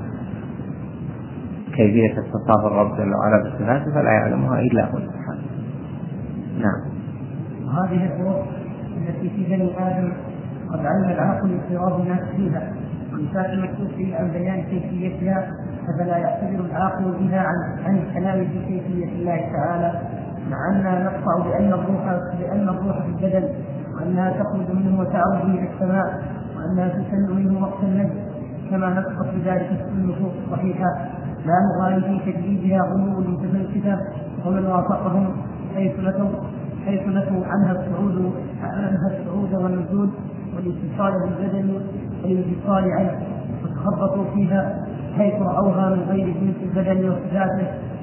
كيفية اتصاف الرب جل وعلا بالصفات فلا يعلمها إلا هو سبحانه. نعم. وهذه الظروف التي في بني آدم قد علم العاقل اضطراب الناس فيها، وإنسان المكتوب فيه عن بيان كيفيتها، فلا يعتبر العاقل بها عن عن الكلام في كيفية الله تعالى، مع أننا نقطع بأن الروح بأن الروح في البدن، وأنها تخرج منه وتعود إلى السماء، وأنها تسل منه وقت النجم، كما نسقط بذلك في النصوص الصحيحة. لا نغالي في تجديدها غلو متفلسفة، ومن وافقهم حيث نتوا حيث نتوا عنها الصعود عنها الصعود والنزول والاتصال بالبدن والانفصال عنه، وتخبطوا فيها حيث رأوها من غير جنس البدن وصفاته،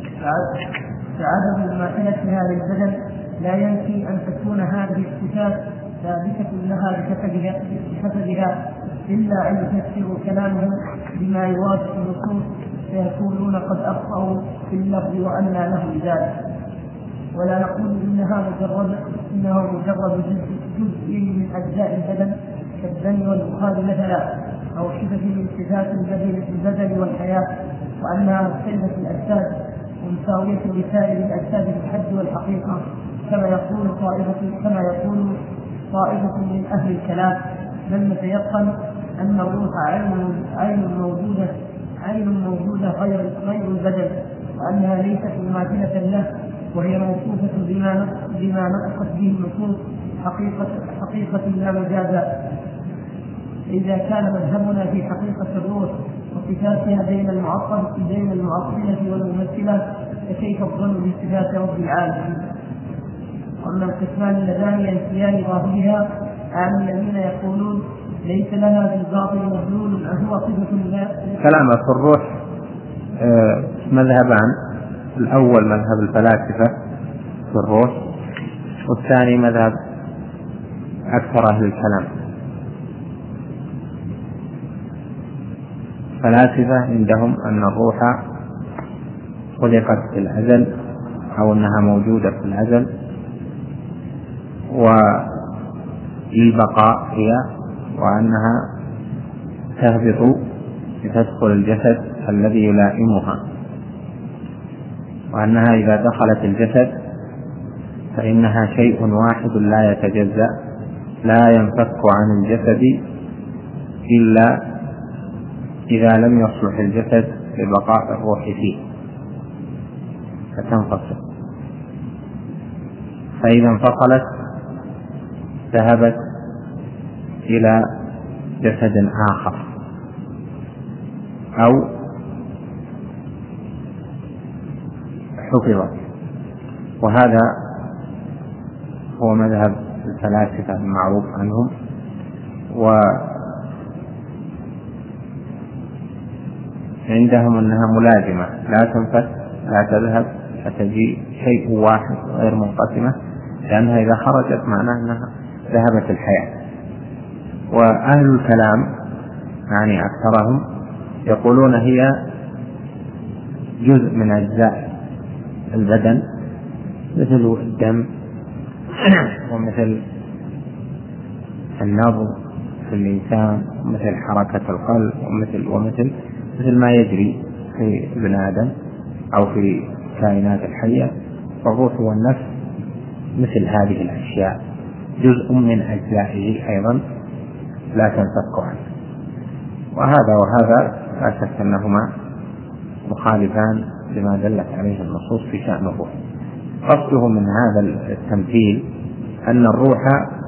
فعدم مماثلتها للبدن لا ينفي أن تكون هذه الصفات ثابتة لها بحسبها، إلا أن يفسروا كلامهم بما يوافق النصوص فيكونون قد أخطأوا في اللفظ وأن لهم ذلك. ولا نقول إنها مجرد إنه مجرد جزء من أجزاء البدن كالدم والبخار مثلا، أو صفة من صفات البدن والحياة، وأنها مختلفة الأجساد ومساوية لسائر الأجساد في الحد والحقيقة، كما يقول طائفة كما يقول طائفة من أهل الكلام، بل نتيقن أن الروح عين موجودة عين موجودة غير غير البدن، وأنها ليست مماثلة له، وهي موصوفة بما بما نطقت به النصوص حقيقة حقيقة لا مجازا. إذا كان مذهبنا في حقيقة الروح وصفاتها بين المعطل بين المعطلة والممثلة، فكيف الظن بصفات رب العالمين؟ وأما القسمان اللذان ينفيان ظاهرها عن الذين يقولون ليس لها في الباطن مدلول أهو صفة لا. كلام في الروح مذهبان، الأول مذهب الفلاسفة في الروح، والثاني مذهب أكثر أهل الكلام. الفلاسفة عندهم أن الروح خلقت في الأزل أو أنها موجودة في الأزل، وللبقاء هي، وأنها تهبط لتدخل الجسد الذي يلائمها، وأنها إذا دخلت الجسد فإنها شيء واحد لا يتجزأ، لا ينفك عن الجسد إلا إذا لم يصلح الجسد لبقاء الروح فيه فتنفصل، فإذا انفصلت ذهبت إلى جسد آخر، أو حفظت. وهذا هو مذهب الفلاسفة المعروف عنهم، وعندهم أنها ملازمة لا تنفك لا تذهب، فتجي شيء واحد غير منقسمة، لأنها إذا خرجت معناها أنها ذهبت الحياة. وأهل الكلام يعني أكثرهم يقولون هي جزء من أجزاء البدن، مثل الدم ومثل النبض في الإنسان ومثل حركة القلب ومثل ومثل مثل ما يجري في ابن آدم أو في الكائنات الحية. والروح والنفس مثل هذه الأشياء جزء من أجزائه أيضا لا تنفك عنه. وهذا وهذا لا شك أنهما مخالفان لما دلت عليه النصوص في شأن الروح. قصده من هذا التمثيل أن الروح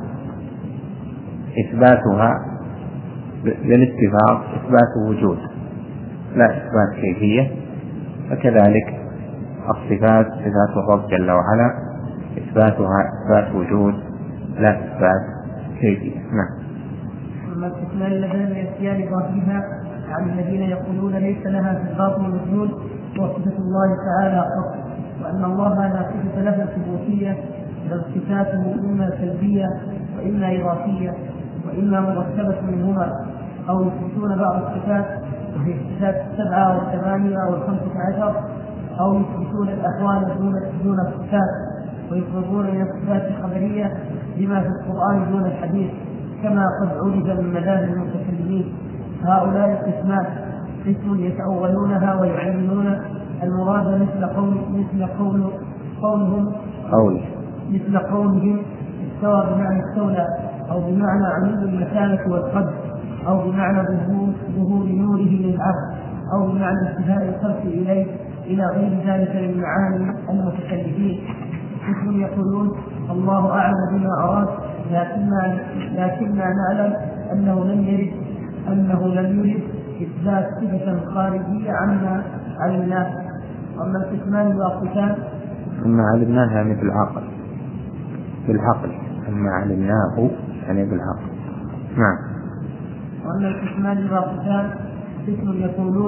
إثباتها للاتفاق إثبات وجود لا إثبات كيفية، فكذلك الصفات صفات الرب جل وعلا إثباتها إثبات وجود لا إثبات كيفية. نعم. أما القسمان اللذان يأتيان ظاهرها عن الذين يقولون ليس لها في الباطن مدلول وصفة الله تعالى حق، وأن الله لا صفة له ثبوتية، بل صفاته إما سلبية وإما إضافية وإما مركبة منهما، أو يثبتون بعض الصفات وهي الصفات السبعة والثمانية والخمسة عشر، أو يثبتون الأحوال دون الصفات ويفرضون من الصفات الخبرية بما في القرآن دون الحديث، كما قد عرف من مذاهب المتكلمين. هؤلاء القسمان قسم يتأولونها ويعلمون المراد مثل قول مثل قول قولهم قول مثل قولهم استوى بمعنى استولى، أو بمعنى علو المكانة والقدر، أو بمعنى ظهور ظهور نوره للعبد، أو بمعنى انتهاء الخلق إليه، إلى غير ذلك من معاني المتكلمين. قسم يقولون الله أعلم بما أراد، لكننا لكننا نعلم أنه لم يرد أنه لم يرد إثبات صفة خارجية عما علمناه. وأما القسمان الواقفان أما علمناها مثل العقل بالعقل، أما علمناه يعني بالعقل. نعم. وأما القسمان الواقفان قسم يقولون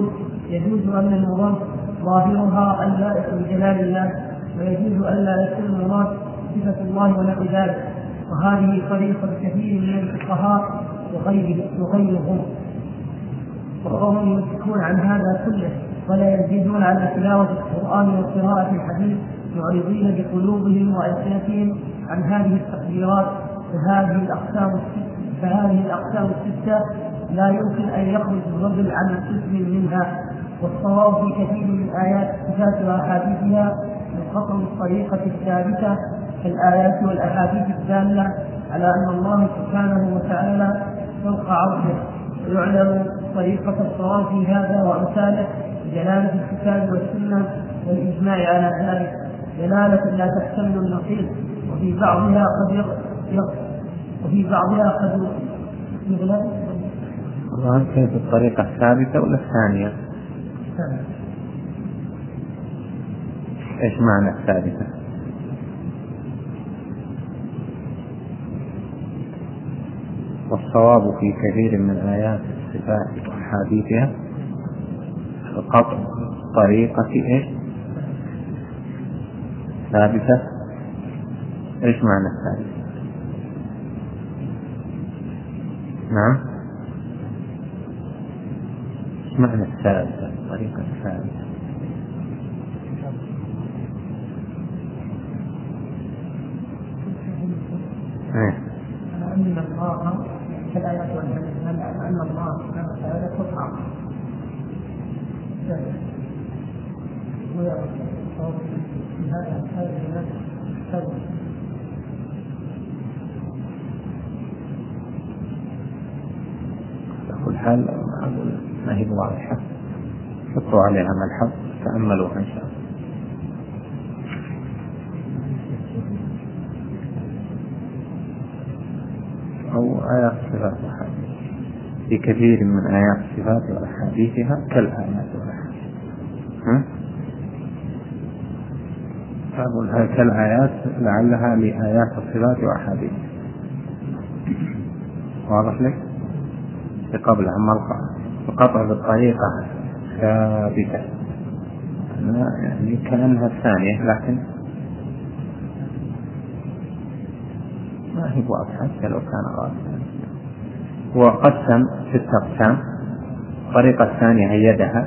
يجوز أن المراد ظاهرها اللائق بجلال الله، ويجوز أن لا يكون المراد صفة الله ونحو ذلك، وهذه طريقة كثير من الفقهاء وغيرهم، وهم يمسكون عن هذا كله ولا يزيدون على تلاوة القرآن وقراءة الحديث، معرضين بقلوبهم وألسنتهم عن هذه التقديرات. فهذه الأقسام فهذه الأقسام الستة لا يمكن أن يخرج الرجل عن قسم منها. والصواب في كثير من آيات الصفات وأحاديثها القطع الطريقة الثابتة كالآيات والأحاديث الدالة على أن الله سبحانه وتعالى فوق عرشه، ويعلم طريقة الصواب في هذا وأمثاله جلالة الكتاب والسنة والإجماع على ذلك، جلالة لا تحتمل النقيض، وفي بعضها قد يغ... وفي بعضها قد يغلب. والله كيف الطريقة الثابتة ولا الثانية؟ ايش معنى الثابتة؟ والصواب في كثير من آيات الصفات وأحاديثها قطع طريقة ايش؟ ثابتة. ايش معنى الثابتة؟ نعم، ايش معنى الثابتة؟ طريقة ثابتة. ايه أن الله كالآيات والحديث أن الله سبحانه وتعالى قطع في هذا هذا كل حال ما هي واضحة، حطوا عليها ملحظ تأملوها إن شاء الله. أو آيات الصفات والأحاديث في كثير من آيات الصفات وأحاديثها كالآيات والأحاديث. أقول هذه كالآيات لعلها لآيات الصفات وأحاديث. واضح لك؟ قبلها القطع بالطريقة ثابتة، يعني كأنها الثانية لكن ما هي واضحة حتى لو كان واضحا. وقسم ستة أقسام، الطريقة الثانية هي يدها،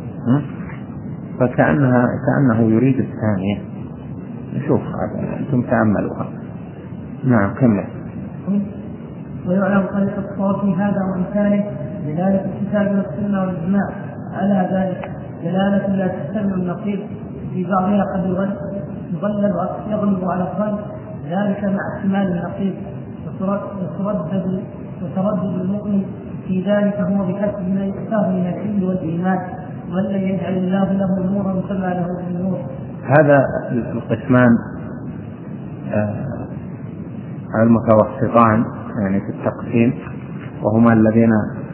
فكأنها كأنه يريد الثانية. نشوف هذا أنتم تأملوها. نعم كمل. ويعلم طريقة الصواب في هذا وأمثاله جلالة الكتاب والسنة والإجماع على ذلك، جلالة لا تحتمل النقيض، في بعضها قد يغلب يغلب على الظن، ذلك مع احتمال النقيض، وتردد وتردد المؤمن في ذلك هو بحسب ما يؤتاه من العلم والإيمان، ومن لم يجعل الله له نورا فما له من نور. هذا القسمان آه المتوسطان يعني في التقسيم، وهما الذين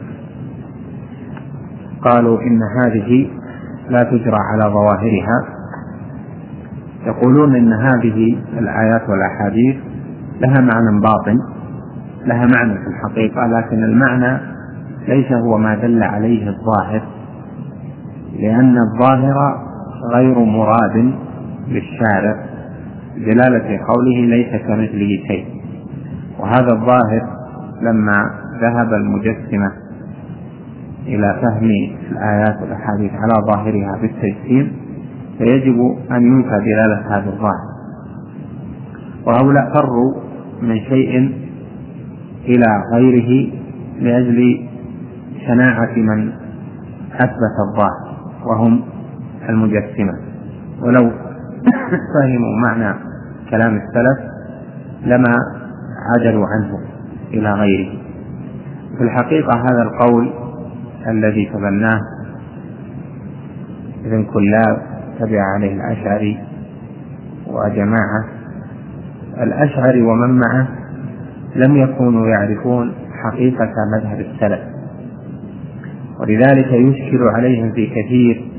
قالوا إن هذه لا تجرى على ظواهرها، يقولون إن هذه الآيات والأحاديث لها معنى باطن، لها معنى في الحقيقة، لكن المعنى ليس هو ما دل عليه الظاهر، لأن الظاهر غير مراد للشارع دلالة قوله ليس كمثله شيء. وهذا الظاهر لما ذهب المجسمة إلى فهم الآيات والأحاديث على ظاهرها بالتجسيم، فيجب أن ينفى دلالة هذا الظاهر. وهؤلاء فروا من شيء إلى غيره لأجل شناعة من أثبت الظاهر وهم المجسمة، ولو فهموا معنى كلام السلف لما عجلوا عنه إلى غيره. في الحقيقة هذا القول الذي تبناه ابن كلاب تبع عليه الأشعري وجماعة الأشعري ومن معه لم يكونوا يعرفون حقيقة مذهب السلف، ولذلك يشكل عليهم في كثير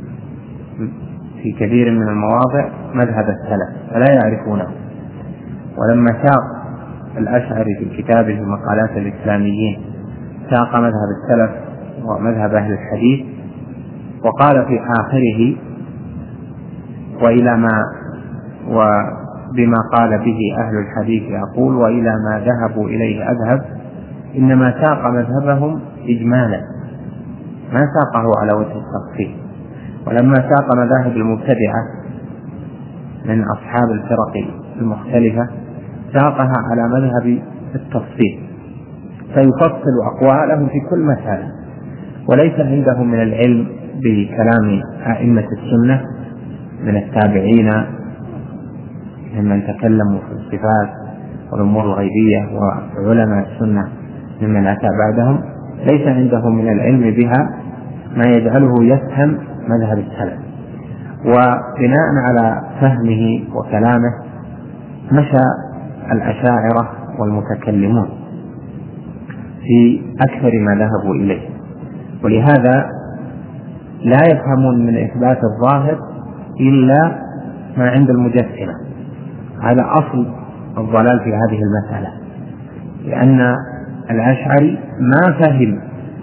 في كثير من المواضع مذهب السلف فلا يعرفونه. ولما ساق الأشعري في كتابه مقالات الإسلاميين ساق مذهب السلف ومذهب أهل الحديث، وقال في آخره: وإلى ما وبما قال به أهل الحديث أقول، وإلى ما ذهبوا إليه أذهب، إنما ساق مذهبهم إجمالا، ما ساقه على وجه التفصيل. ولما ساق مذاهب المبتدعة من أصحاب الفرق المختلفة ساقها على مذهب التفصيل، فيفصل أقوالهم في كل مسألة، وليس عندهم من العلم بكلام أئمة السنة من التابعين ممن تكلموا في الصفات والأمور الغيبية وعلماء السنة ممن أتى بعدهم، ليس عندهم من العلم بها ما يجعله يفهم مذهب السلف. وبناء على فهمه وكلامه مشى الأشاعرة والمتكلمون في أكثر ما ذهبوا إليه، ولهذا لا يفهمون من إثبات الظاهر إلا ما عند المجسمة. هذا أصل الضلال في هذه المسألة، لأن الأشعري ما فهم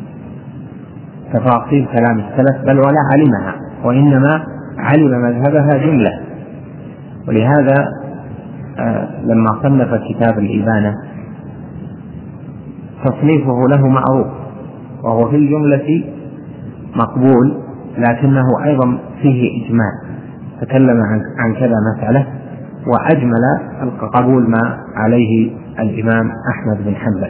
تفاصيل كلام السلف بل ولا علمها، وإنما علم مذهبها جملة. ولهذا آه لما صنف كتاب الإبانة تصنيفه له معروف، وهو في الجملة مقبول، لكنه أيضا فيه إجمال، تكلم عن, عن كذا مسألة وأجمل القبول ما عليه الإمام أحمد بن حنبل.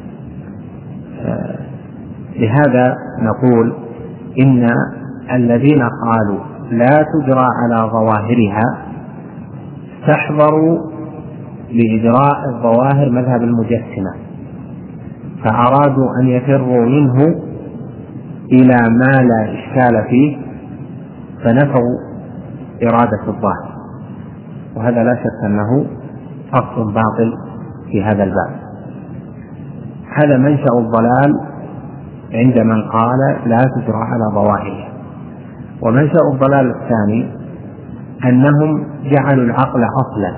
آه لهذا نقول إن الذين قالوا لا تجرى على ظواهرها استحضروا لإجراء الظواهر مذهب المجسمة، فأرادوا أن يفروا منه إلى ما لا إشكال فيه، فنفوا إرادة الظاهر، وهذا لا شك أنه أصل باطل في هذا الباب. هذا منشأ الضلال عند من قال لا تجرى على ظواهرها. ومنشأ الضلال الثاني أنهم جعلوا العقل أصلا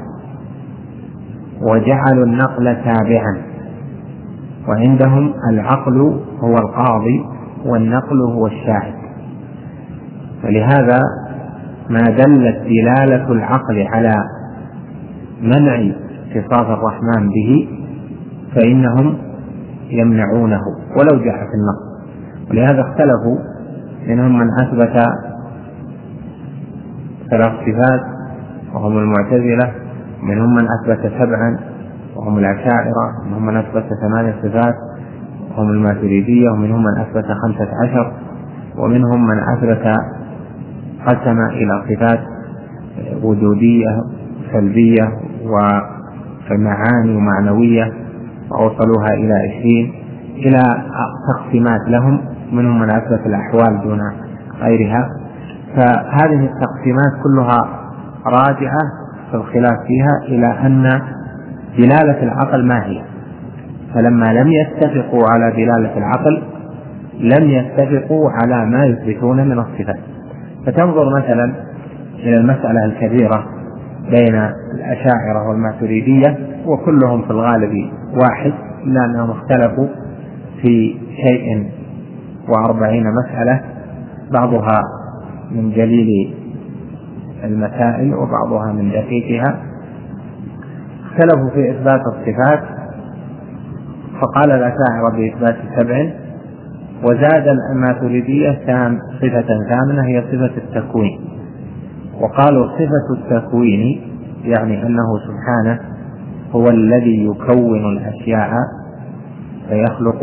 وجعلوا النقل تابعا، وعندهم العقل هو القاضي والنقل هو الشاهد. فلهذا ما دلت دلالة العقل على منع اتصاف الرحمن به فإنهم يمنعونه ولو جاء في النص. ولهذا اختلفوا، منهم من أثبت ثلاث صفات وهم المعتزلة، منهم من أثبت سبعا وهم الأشاعرة، منهم من أثبت ثمانية صفات وهم الماتريدية، ومنهم من أثبت خمسة عشر، ومنهم من أثبت قسم إلى صفات وجودية سلبية ومعاني ومعنوية وأوصلوها إلى عشرين إلى تقسيمات لهم، منهم من أثبت الأحوال دون غيرها. فهذه التقسيمات كلها راجعة في الخلاف فيها إلى أن دلالة العقل ما هي، فلما لم يتفقوا على دلالة العقل لم يتفقوا على ما يثبتون من الصفات. فتنظر مثلا إلى المسألة الكبيرة بين الأشاعرة والماتريدية وكلهم في الغالب واحد، إلا أنهم اختلفوا في شيء وأربعين مسألة، بعضها من جليل المسائل وبعضها من دقيقها. اختلفوا في إثبات الصفات، فقال الأشاعرة بإثبات سبع، وزاد الماتريدية صفة ثامنة هي صفة التكوين، وقالوا صفة التكوين يعني أنه سبحانه هو الذي يكون الأشياء فيخلق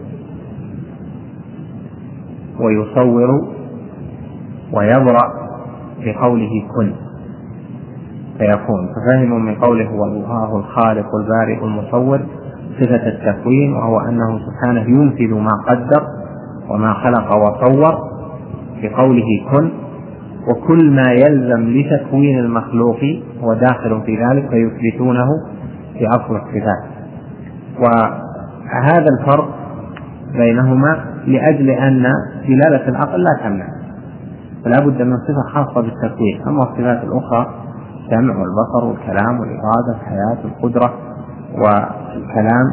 ويصور ويبرأ بقوله كن فيكون. ففهموا من قوله هو الله الخالق البارئ المصور صفة التكوين، وهو أنه سبحانه ينفذ ما قدر وما خلق وصور بقوله كن، وكل ما يلزم لتكوين المخلوق هو داخل في ذلك فيثبتونه في أصل الصفات. وهذا الفرق بينهما لأجل أن دلالة العقل لا تمنع، فلا بد من صفة خاصة بالتكوين. أما الصفات الأخرى السمع والبصر والكلام والإرادة والحياة والقدرة والكلام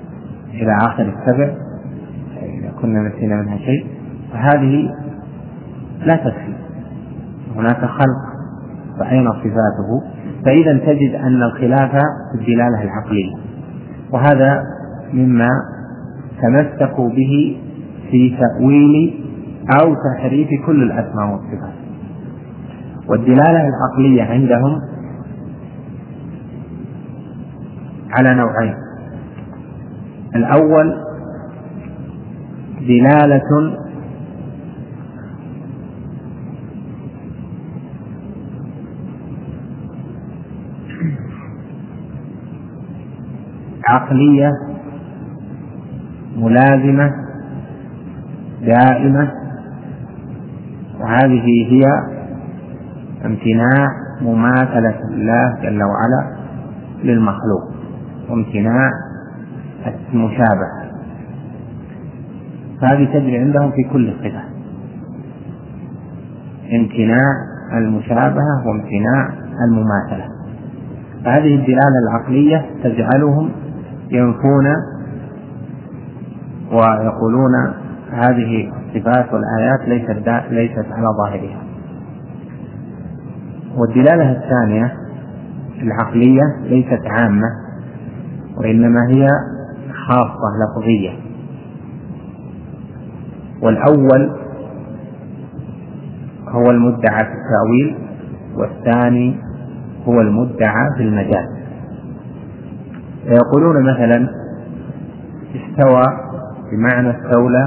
إلى آخر السبع إذا كنا نسينا منها شيء، فهذه لا تكفي، هناك خلق فأين صفاته؟ فإذا تجد أن الخلاف في الدلالة العقلية، وهذا مما تمسكوا به في تأويل أو تحريف كل الأسماء والصفات. والدلالة العقلية عندهم على نوعين: الأول دلالة عقلية ملازمة دائمة، وهذه هي امتناع مماثلة الله جل وعلا للمخلوق وامتناع المشابهة، فهذه تجري عندهم في كل صفة، امتناع المشابهة وامتناع المماثلة. فهذه الدلالة العقلية تجعلهم ينفون ويقولون هذه الصفات والآيات ليست, ليست على ظاهرها. والدلالة الثانية العقلية ليست عامة، وإنما هي خاصة لفظية. والأول هو المدعى في التأويل، والثاني هو المدعى في المجاز. يقولون مثلا استوى بمعنى استولى،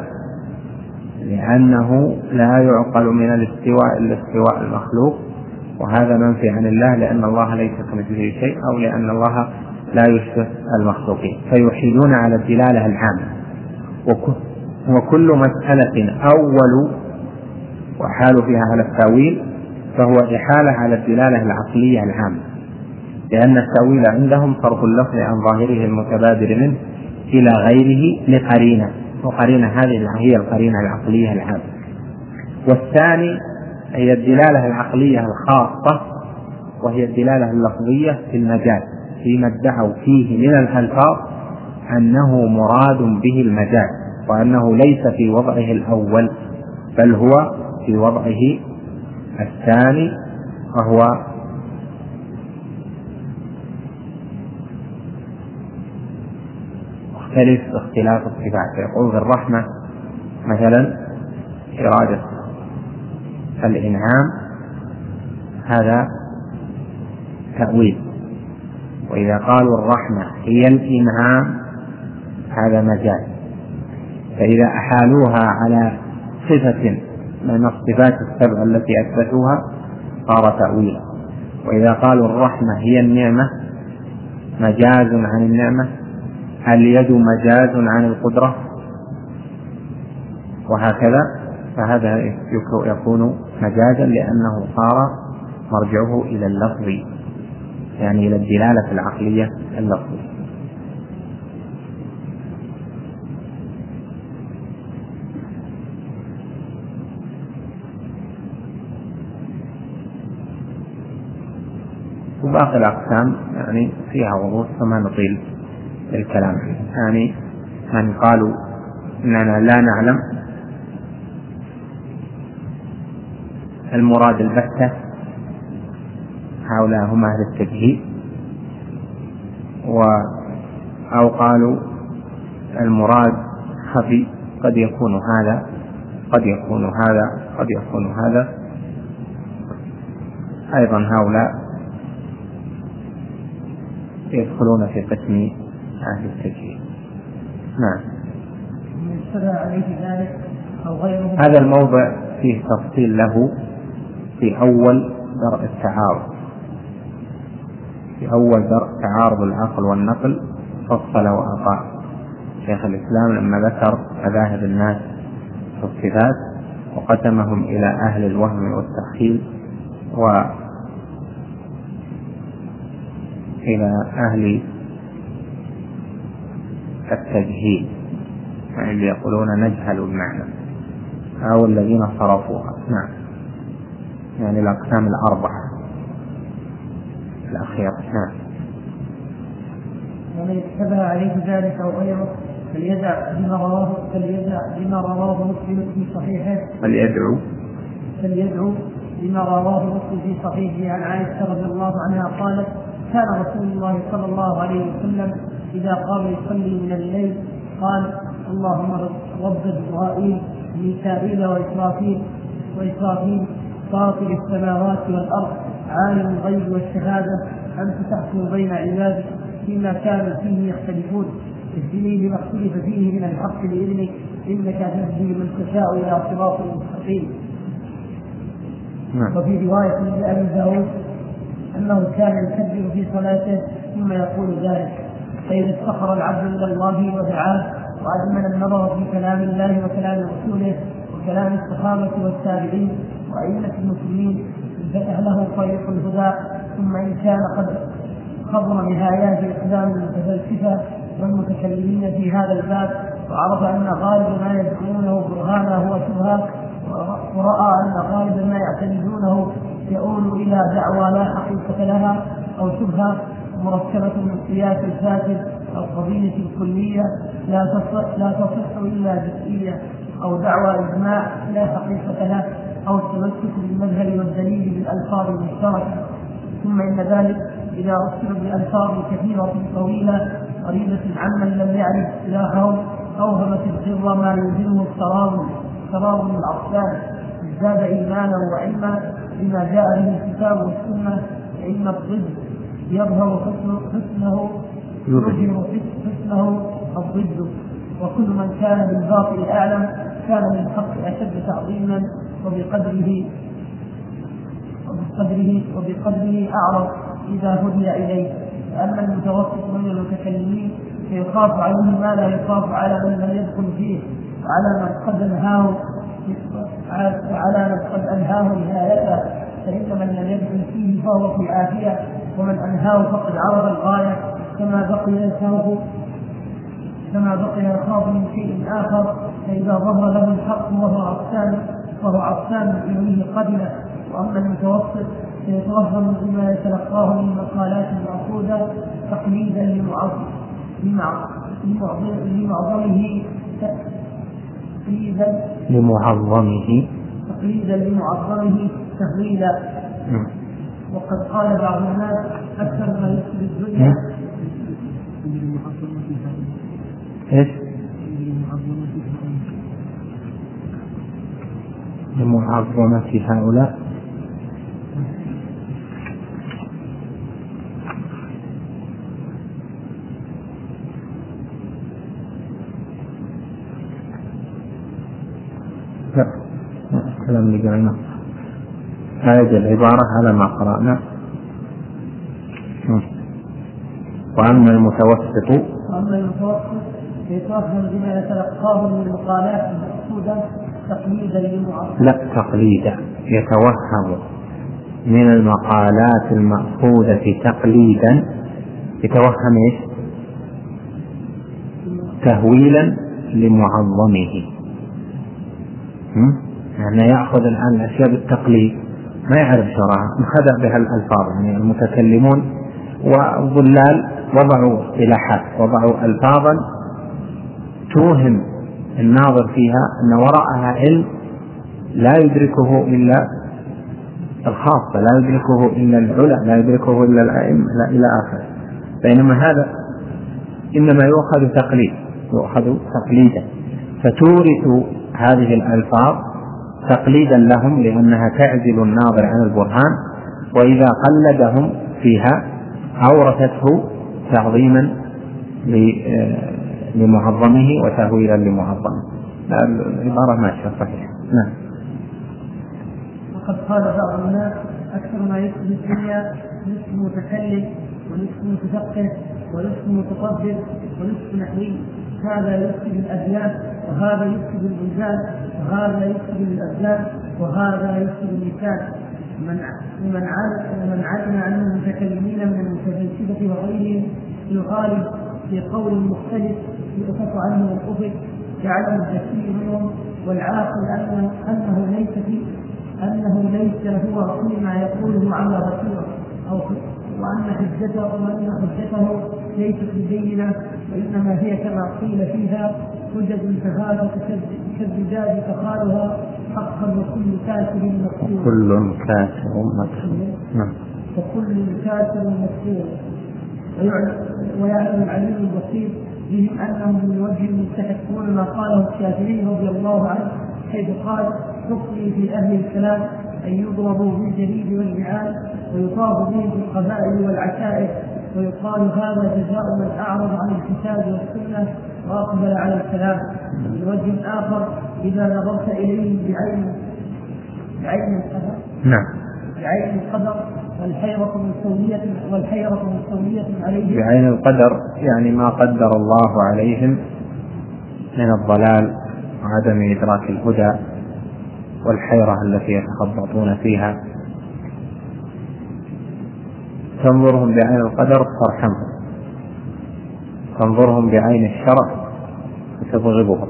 لأنه لا يعقل من الاستواء إلا استواء المخلوق، وهذا منفي عن الله لأن الله ليس كمثله شيء، أو لأن الله لا يشبه المخلوقين، فيحيلون على الدلالة العامة. وكل مسألة أول وحال فيها على التأويل فهو إحالة على الدلالة العقلية العامة، لأن التأويل عندهم صرف اللفظ عن ظاهره المتبادر منه إلى غيره لقرينة، وقرينة هذه هي القرينة العقلية العامة. والثاني هي الدلالة العقلية الخاصة، وهي الدلالة اللفظية في المجاز، فيما ادعوا فيه من الألفاظ أنه مراد به المجاز، وأنه ليس في وضعه الأول بل هو في وضعه الثاني، وهو مختلف اختلاف الصفات. يقول في الرحمة مثلا إرادة الإنعام، هذا تأويل، وإذا قالوا الرحمة هي الإنعام هذا مجاز. فإذا أحالوها على صفة من الصفات السبع التي أثبتوها صار تأويلا. وإذا قالوا الرحمة هي النعمة مجاز عن النعمة، اليد مجاز عن القدرة، وهكذا، فهذا يكون مجازا لأنه صار مرجعه إلى اللفظ، يعني إلى الدلالة العقلية اللفظية. وباقي الأقسام يعني فيها وضوح فما نطيل الكلام. يعني من قالوا إننا لا نعلم المراد البتة، هؤلاء هم أهل التجهيل، و أو قالوا المراد خفي، قد يكون هذا قد يكون هذا قد يكون هذا. أيضا هؤلاء يدخلون في قسم أهل التجهيل. نعم. هذا الموضع فيه تفصيل له في أول درء التعارض، في أول درء تعارض العقل والنقل فصل وأطاع شيخ الإسلام لما ذكر مذاهب الناس في الصفات وقسمهم إلى أهل الوهم والتخيل وإلى أهل التجهيل، يعني اللي يقولون نجهل المعنى، أو الذين صرفوها. نعم، يعني الأقسام الأربعة الأخيرة. نعم. ومن اشتبه عليه ذلك أو غيره فليدع بما رواه فليدع بما رواه مسلم في صحيحه فليدعو فليدعو لما رواه مسلم في صحيحه عن عائشة رضي الله عنها قالت: كان رسول الله صلى الله عليه وسلم إذا قام يصلي من الليل قال: اللهم رب جبرائيل ميكائيل وإسرافيل وإسرافيل فاطر السماوات والأرض عالم الغيب والشهادة أنت تحكم بين عبادك فيما كانوا فيه يختلفون اهدني لما اختلف فيه من الحق بإذنك إنك تهدي من تشاء إلى صراط مستقيم. وفي رواية لأبي داود أنه كان يكبر في صلاته ثم يقول ذلك. فإذا استخر العبد إلى الله ودعاه وأدمن النظر في كلام الله وكلام رسوله وكلام الصحابة والتابعين وأئمة المسلمين انفتح له طريق الهدى. ثم إن كان قد خضر نهايات إقدام المتفلسفة والمتكلمين في هذا الباب وعرف أن غالب ما يدعونه برهانا هو شبهة ورأى أن غالب ما يعتمدونه يؤول إلى دعوى لا حقيقة لها أو شبهة مركبة من قياس الفاسد أو قضية الكلية لا تصح لا تصح إلا جزئية أو دعوى إجماع لا حقيقة له أو التمسك بالمذهب والدليل بالألفاظ المشتركة. ثم إن ذلك إذا أرسل بألفاظ كثيرة طويلة قريبة عمن لم يعرف اصطلاحهم أوهمت الغر ما يلزمه التراضي تراضي الأطفال ازداد إيمانا وعلما بما جاء به الكتاب والسنة فإن الضد يظهر حسنه يظهر حسنه الضد وكل من كان بالباطل أعلم كان للحق أشد تعظيما وبقدره وبقدره وبقدره أعرض إذا هدي إليه. فأما المتوسط من المتكلمين فيخاف عليه ما لا يخاف على من لم يدخل فيه وعلى من قد أنهاه وعلى من قد أنهاه نهايته فإن من لم يدخل فيه فهو في عافية ومن أنهاه فقد عرض الغاية كما بقي يخاف كما بقي يخاف من شيء آخر. فإذا ظهر له الحق وهو عطشان فهو عطشان إليه قبله. وأما المتوسط فيتوهم بما يتلقاه من مقالات معقودة تقليدا لمعظمه لمعظمه تقليدا لمعظمه تهويلا. وقد قال بعض الناس أكثر ما يكسب الدنيا إيش؟ لمعظمة هؤلاء لا كلام اللي قلنا هذه العبارة على ما قرأنا. وأما المتوسط وأما المتوسط يتوهم بما يتلقاه من المقالات المقصودة تقليدا للمعظم لا تقليدا يتوهم من المقالات المأخوذة تقليدا يتوهم إيش؟ تهويلا لمعظمه. يعني يأخذ الآن الأشياء بالتقليد ما يعرف شرعها انخدع بها الألفاظ. يعني المتكلمون والضلال وضعوا اصطلاحات وضعوا ألفاظا توهم الناظر فيها أن وراءها علم لا يدركه إلا الخاصة لا يدركه إلا العلماء لا يدركه إلا الأئمة لا إلى آخره. بينما هذا إنما يؤخذ تقليد يؤخذ تقليدا فتورث هذه الألفاظ تقليدا لهم لأنها تعزل الناظر عن البرهان وإذا قلدهم فيها أورثته تعظيما لمعظمه وتهويلا لمعظمه. العبارة ماشية صحيحة. نعم. وقد قال بعض الناس أكثر ما يكتب الدنيا نصف متكلم ونصف متفقه ونصف متقبل ونصف نحوي. هذا يكتب الأديان وهذا يكتب البلدان وهذا يكتب الأبدان وهذا يكتب اللسان. ومن علم أن المتكلمين من المتفلسفة وغيرهم يغالب في قول مختلف يؤفق عنه الأفق يعلم الكثير منهم والعاقل أنه, أنه ليس فيه أنه ليس هو كل ما يقوله على بصيرة أو وأن حجته وأن حجته ليست بينة وإنما هي كما قيل فيها وجد فهذا كالزجاج فقالها حقا وكل كافر مكسور. كل كافر مكسور. نعم. وكل كافر مكسور. ويعلم العليم البصير بهم أنهم من وجه يستحقون ما قاله الشافعي رضي الله عنه حيث قال حكمي في أهل الكلام أن يضربوا بالجريد والبعال ويطاف بهم في القبائل والعشائر ويقال هذا جزاء من أعرض عن الكتاب والسنة وأقبل على الكلام. من وجه آخر إذا نظرت إليهم بعين بعين القدر نعم بعين القدر والحيرة مستولية والحيرة مستولية عليهم. بعين القدر يعني ما قدر الله عليهم من الضلال وعدم إدراك الهدى والحيرة التي يتخبطون فيها. تنظرهم بعين القدر ترحمهم، تنظرهم بعين الشرع فتبغضهم.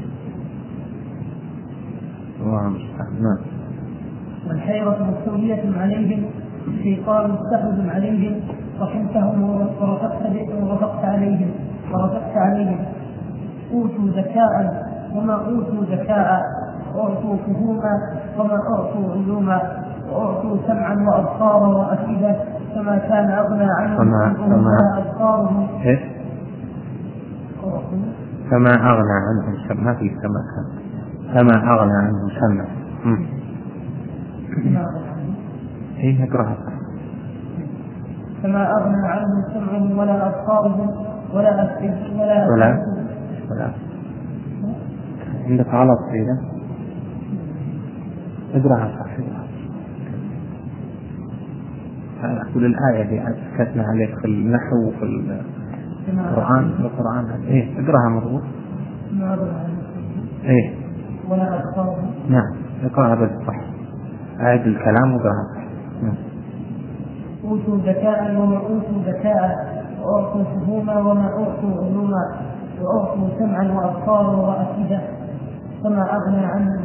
الله المستعان. والحيرة مستولية عليهم الشيطان مستحوذ عليهم رحمتهم ورفقت عليهم ورفقت عليهم أوتوا ذكاء وما أوتوا ذكاء وأعطوا فهوما وما أعطوا علوما وأعطوا سمعا وأبصارا وأفئدة فما كان أغنى عنهم ولا أبصارهم فما أغنى عنهم سمع في سمع فما أغنى عنهم سمع. هي نقرأها فما أغنى عنهم سمعهم ولا أبصارهم ولا أفئدة ولا ولا ولا عندك غلط كذا اقرأها صح. أقول الآية دي أسكتنا عليك في النحو وفي القرآن في القرآن إيه اقرأها مضبوط. إيه ولا أبصارهم. نعم اقرأها بس صح. أعد الكلام وقرأها صح. نعم. أوتوا ذكاء وما أوتوا ذكاء وأعطوا فهوما وما أعطوا علوما وأعطوا سمعا وأبصارا وأفئدة فما أغنى عنهم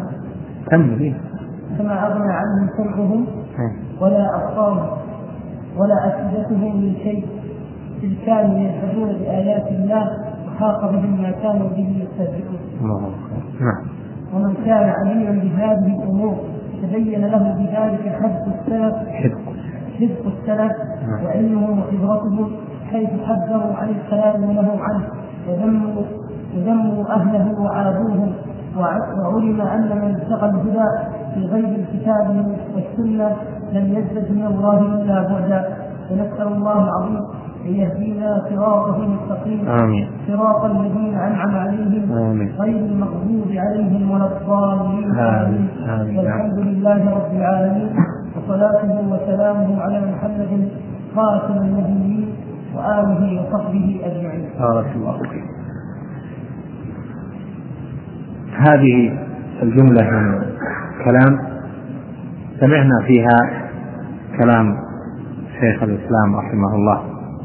فما أغنى عنهم سمعهم ولا أبصارهم ولا أفئدتهم من شيء إذ كانوا يشهدون بآيات الله وحاق بهم ما كانوا به يستهزئون. ومن كان عليما بهذه الأمور تبين له بذلك حفظ السلف حفظ السلف وعلمهم وخبرتهم حيث حذروا عن الكلام ونهوا عنه وذموا وذموا أهله وعابوهم. وعلم أن من اتقى الهدى في غير الكتاب والسنة لم يزدد من الله إلا بعدا. ونسأل الله العظيم أن يهدينا صراطه المستقيم صراط الذين أنعم عليهم غير المغضوب عليهم ولا الضالين. والحمد لله رب العالمين وصلاته وسلامه على محمد خاتم النبيين وآله وصحبه أجمعين. بارك الله فيك. هذه الجملة من كلام سمعنا فيها كلام شيخ الإسلام رحمه الله،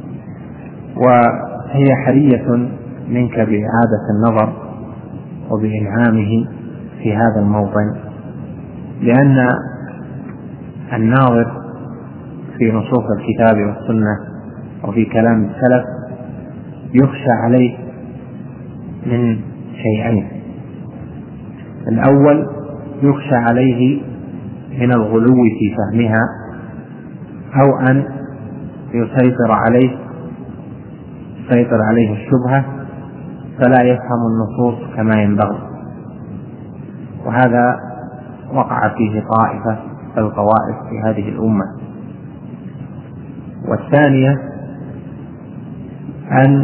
وهي حرية منك بإعادة النظر وبإنعامه في هذا الموطن، لأن الناظر في نصوص الكتاب والسنة وفي كلام السلف يخشى عليه من شيئين. الأول يخشى عليه من الغلو في فهمها أو أن يسيطر عليه يسيطر عليه الشبهة فلا يفهم النصوص كما ينبغي، وهذا وقع فيه طائفة الطوائف في هذه الأمة. والثانية أن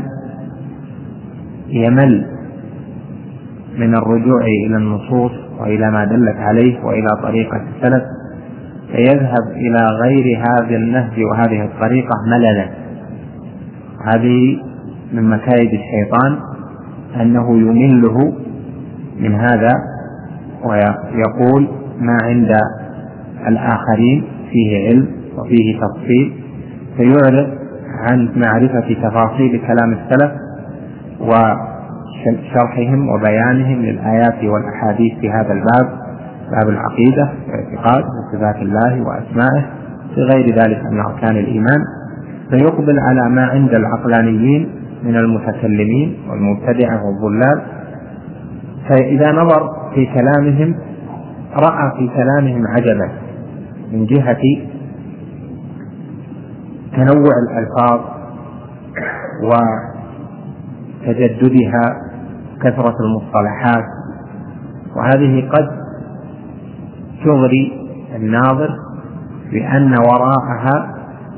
يمل من الرجوع إلى النصوص وإلى ما دلت عليه وإلى طريقة السلف فيذهب إلى غير هذا النهج وهذه الطريقة مللا. هذه من مكايد الشيطان أنه يمله من هذا ويقول ما عند الآخرين فيه علم وفيه تفصيل، فيعرض عن معرفة تفاصيل كلام السلف وشرحهم وبيانهم للآيات والأحاديث في هذا الباب، باب العقيدة واعتقاد وصفات الله وأسمائه في غير ذلك من أركان الإيمان، فيقبل على ما عند العقلانيين من المتكلمين والمبتدعة والضلال، فإذا نظر في كلامهم رأى في كلامهم عجبا من جهة تنوع الألفاظ وتجددها، كثرة المصطلحات، وهذه قد تغري الناظر بأن وراءها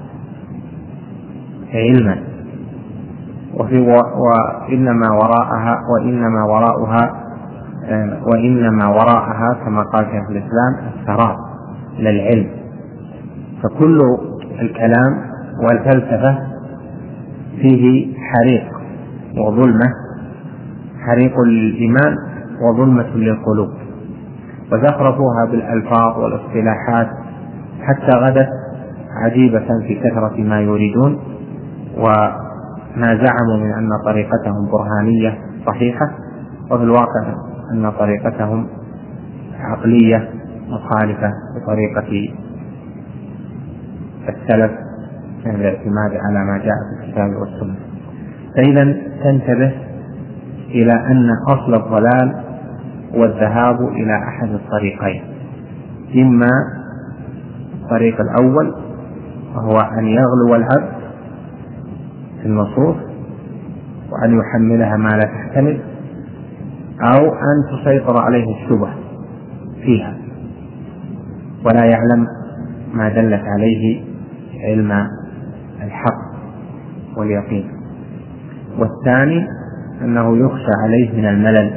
علما، وفي وإنما وراءها وإنما وراءها وإنما وراءها كما قال شيخ الإسلام الثراء للعلم. فكل الكلام والفلسفة فيه حريق وظلمة، حريق للإيمان وظلمة للقلوب، وزخرفوها بالألفاظ والاصطلاحات حتى غدت عجيبة في كثرة ما يريدون، وما زعموا من أن طريقتهم برهانية صحيحة، وفي الواقع أن طريقتهم عقلية مخالفة لطريقة السلف من الاعتماد على ما جاء في الكتاب والسنة. فإذا تنتبه إلى أن أصل الضلال هو الذهاب إلى أحد الطريقين، إما الطريق الأول وهو أن يغلو العبد في النصوص وأن يحملها ما لا تحتمل، أو أن تسيطر عليه الشبه فيها ولا يعلم ما دلت عليه علم الحق واليقين. والثاني أنه يخشى عليه من الملل،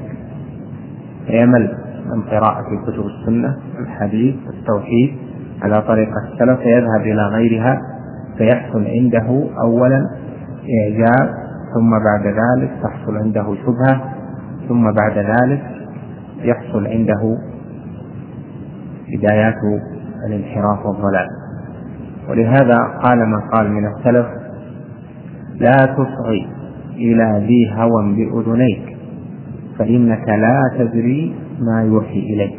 فيمل من قراءة كتب السنة الحديث التوحيد على طريقة السلف، فيذهب إلى غيرها، فيحصل عنده أولا إعجاب، ثم بعد ذلك تحصل عنده شبهة، ثم بعد ذلك يحصل عنده بدايات الانحراف والضلال. ولهذا قال من قال من السلف: لا تصغي إلى ذي هوى بأذنيك فإنك لا تدري ما يوحي إليك.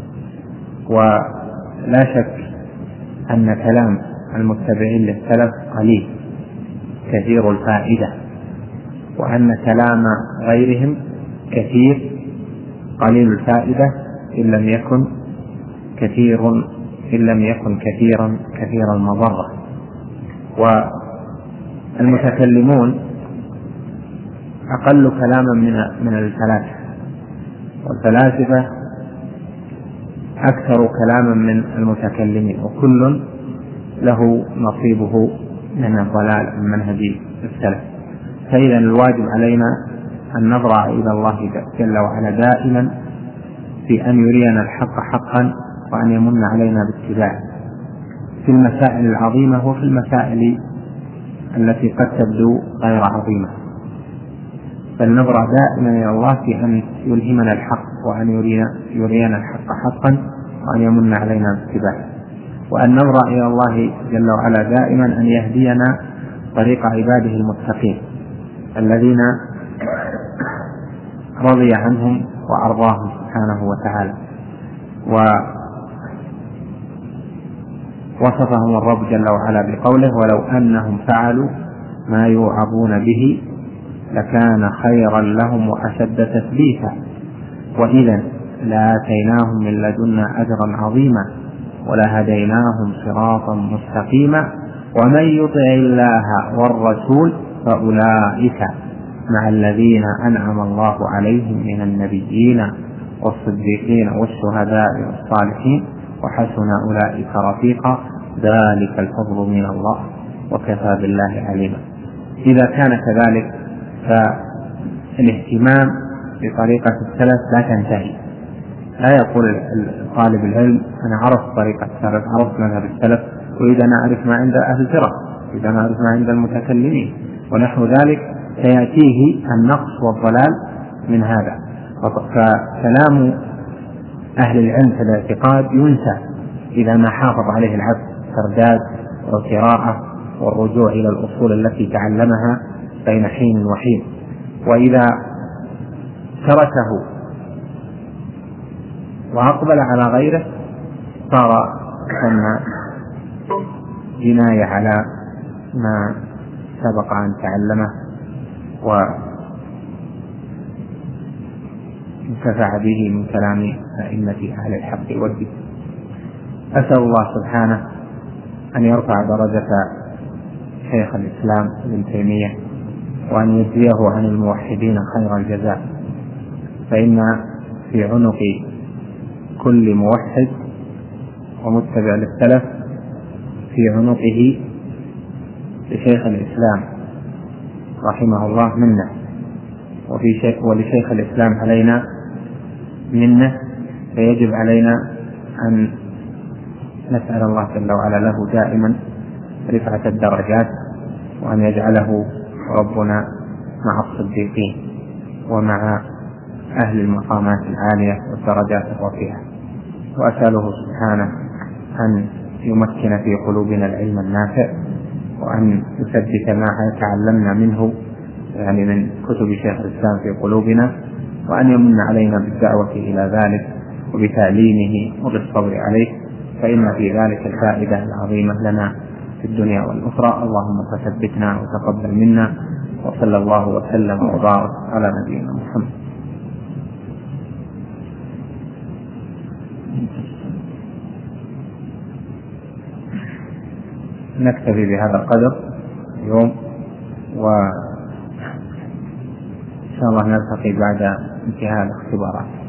ولا شك أن كلام المتبعين للسلف قليل كثير الفائدة، وأن كلام غيرهم كثير قليل الفائدة إن لم يكن كثير إن لم يكن كثيرا كثير المضرة. والمتكلمون أقل كلاما من من الفلاسفة، والفلاسفة أكثر كلاما من المتكلمين، وكل له نصيبه من الضلال من منهج السلف. فإذا الواجب علينا أن نضرع إلى الله جل وعلا دائما في أن يرينا الحق حقا، وأن يمن علينا باتباعه في المسائل العظيمة وفي المسائل التي قد تبدو غير عظيمة. فلنضرع دائما إلى الله في أن يلهمنا الحق، وأن يرينا, يرينا الحق حقا، وأن يمن علينا باتباعه، وأن نضرع إلى الله جل وعلا دائما أن يهدينا طريق عباده المتقين الذين رضي عنهم وأرضاهم سبحانه وتعالى. ووصفهم الرب جل وعلا بقوله: ولو أنهم فعلوا ما يوعظون به لكان خيرا لهم وأشد تثبيتا وإذا لآتيناهم من لدنا أجرا عظيما ولهديناهم صراطا مستقيما ومن يطع الله والرسول فأولئك مع الذين أنعم الله عليهم من النبيين والصديقين والشهداء والصالحين وحسن أولئك رفيقا ذلك الفضل من الله وكفى بالله عليما. إذا كان كذلك فالاهتمام بطريقة السلف لا تنتهي. لا يقول طالب العلم: أنا عرفت طريقة السلف، عرفت مذهب السلف، وإذا أنا أعرف ما عند أهل الفرق، إذا أنا أعرف ما عند المتكلمين ونحو ذلك، سيأتيه النقص والضلال من هذا. فكلام أهل العلم في الاعتقاد ينسى إذا ما حافظ عليه العبد ترداد وقراءة والرجوع إلى الأصول التي تعلمها بين حين وحين. وإذا تركه وأقبل على غيره صار ثم جناية على ما سبق أن تعلمه وانتفع به من كلام أئمة أهل الحق والدين. أسأل الله سبحانه أن يرفع درجة شيخ الإسلام ابن تيمية وأن يجزيه عن الموحدين خير الجزاء، فإن في عنق كل موحد ومتبع للسلف في عنقه لشيخ الإسلام رحمه الله منه، وفي شيء ولشيخ الإسلام علينا منه، فيجب علينا أن نسأل الله جل وعلا له دائما رفعة الدرجات، وأن يجعله ربنا مع الصديقين ومع أهل المقامات العالية والدرجات الرفيعة. وأسأله سبحانه أن يمكن في قلوبنا العلم النافع، وأن يثبت ما تعلمنا منه يعني من كتب شيخ الإسلام في قلوبنا، وأن يمن علينا بالدعوة إلى ذلك وبتعليمه وبالصبر عليه، فإن في ذلك الفائدة العظيمة لنا في الدنيا والأخرى. اللهم فثبتنا وتقبل منا، وصلى الله وسلم وبارك على نبينا محمد. نكتفي بهذا القدر اليوم، وإن شاء الله نلتقي بعد انتهاء الاختبارات.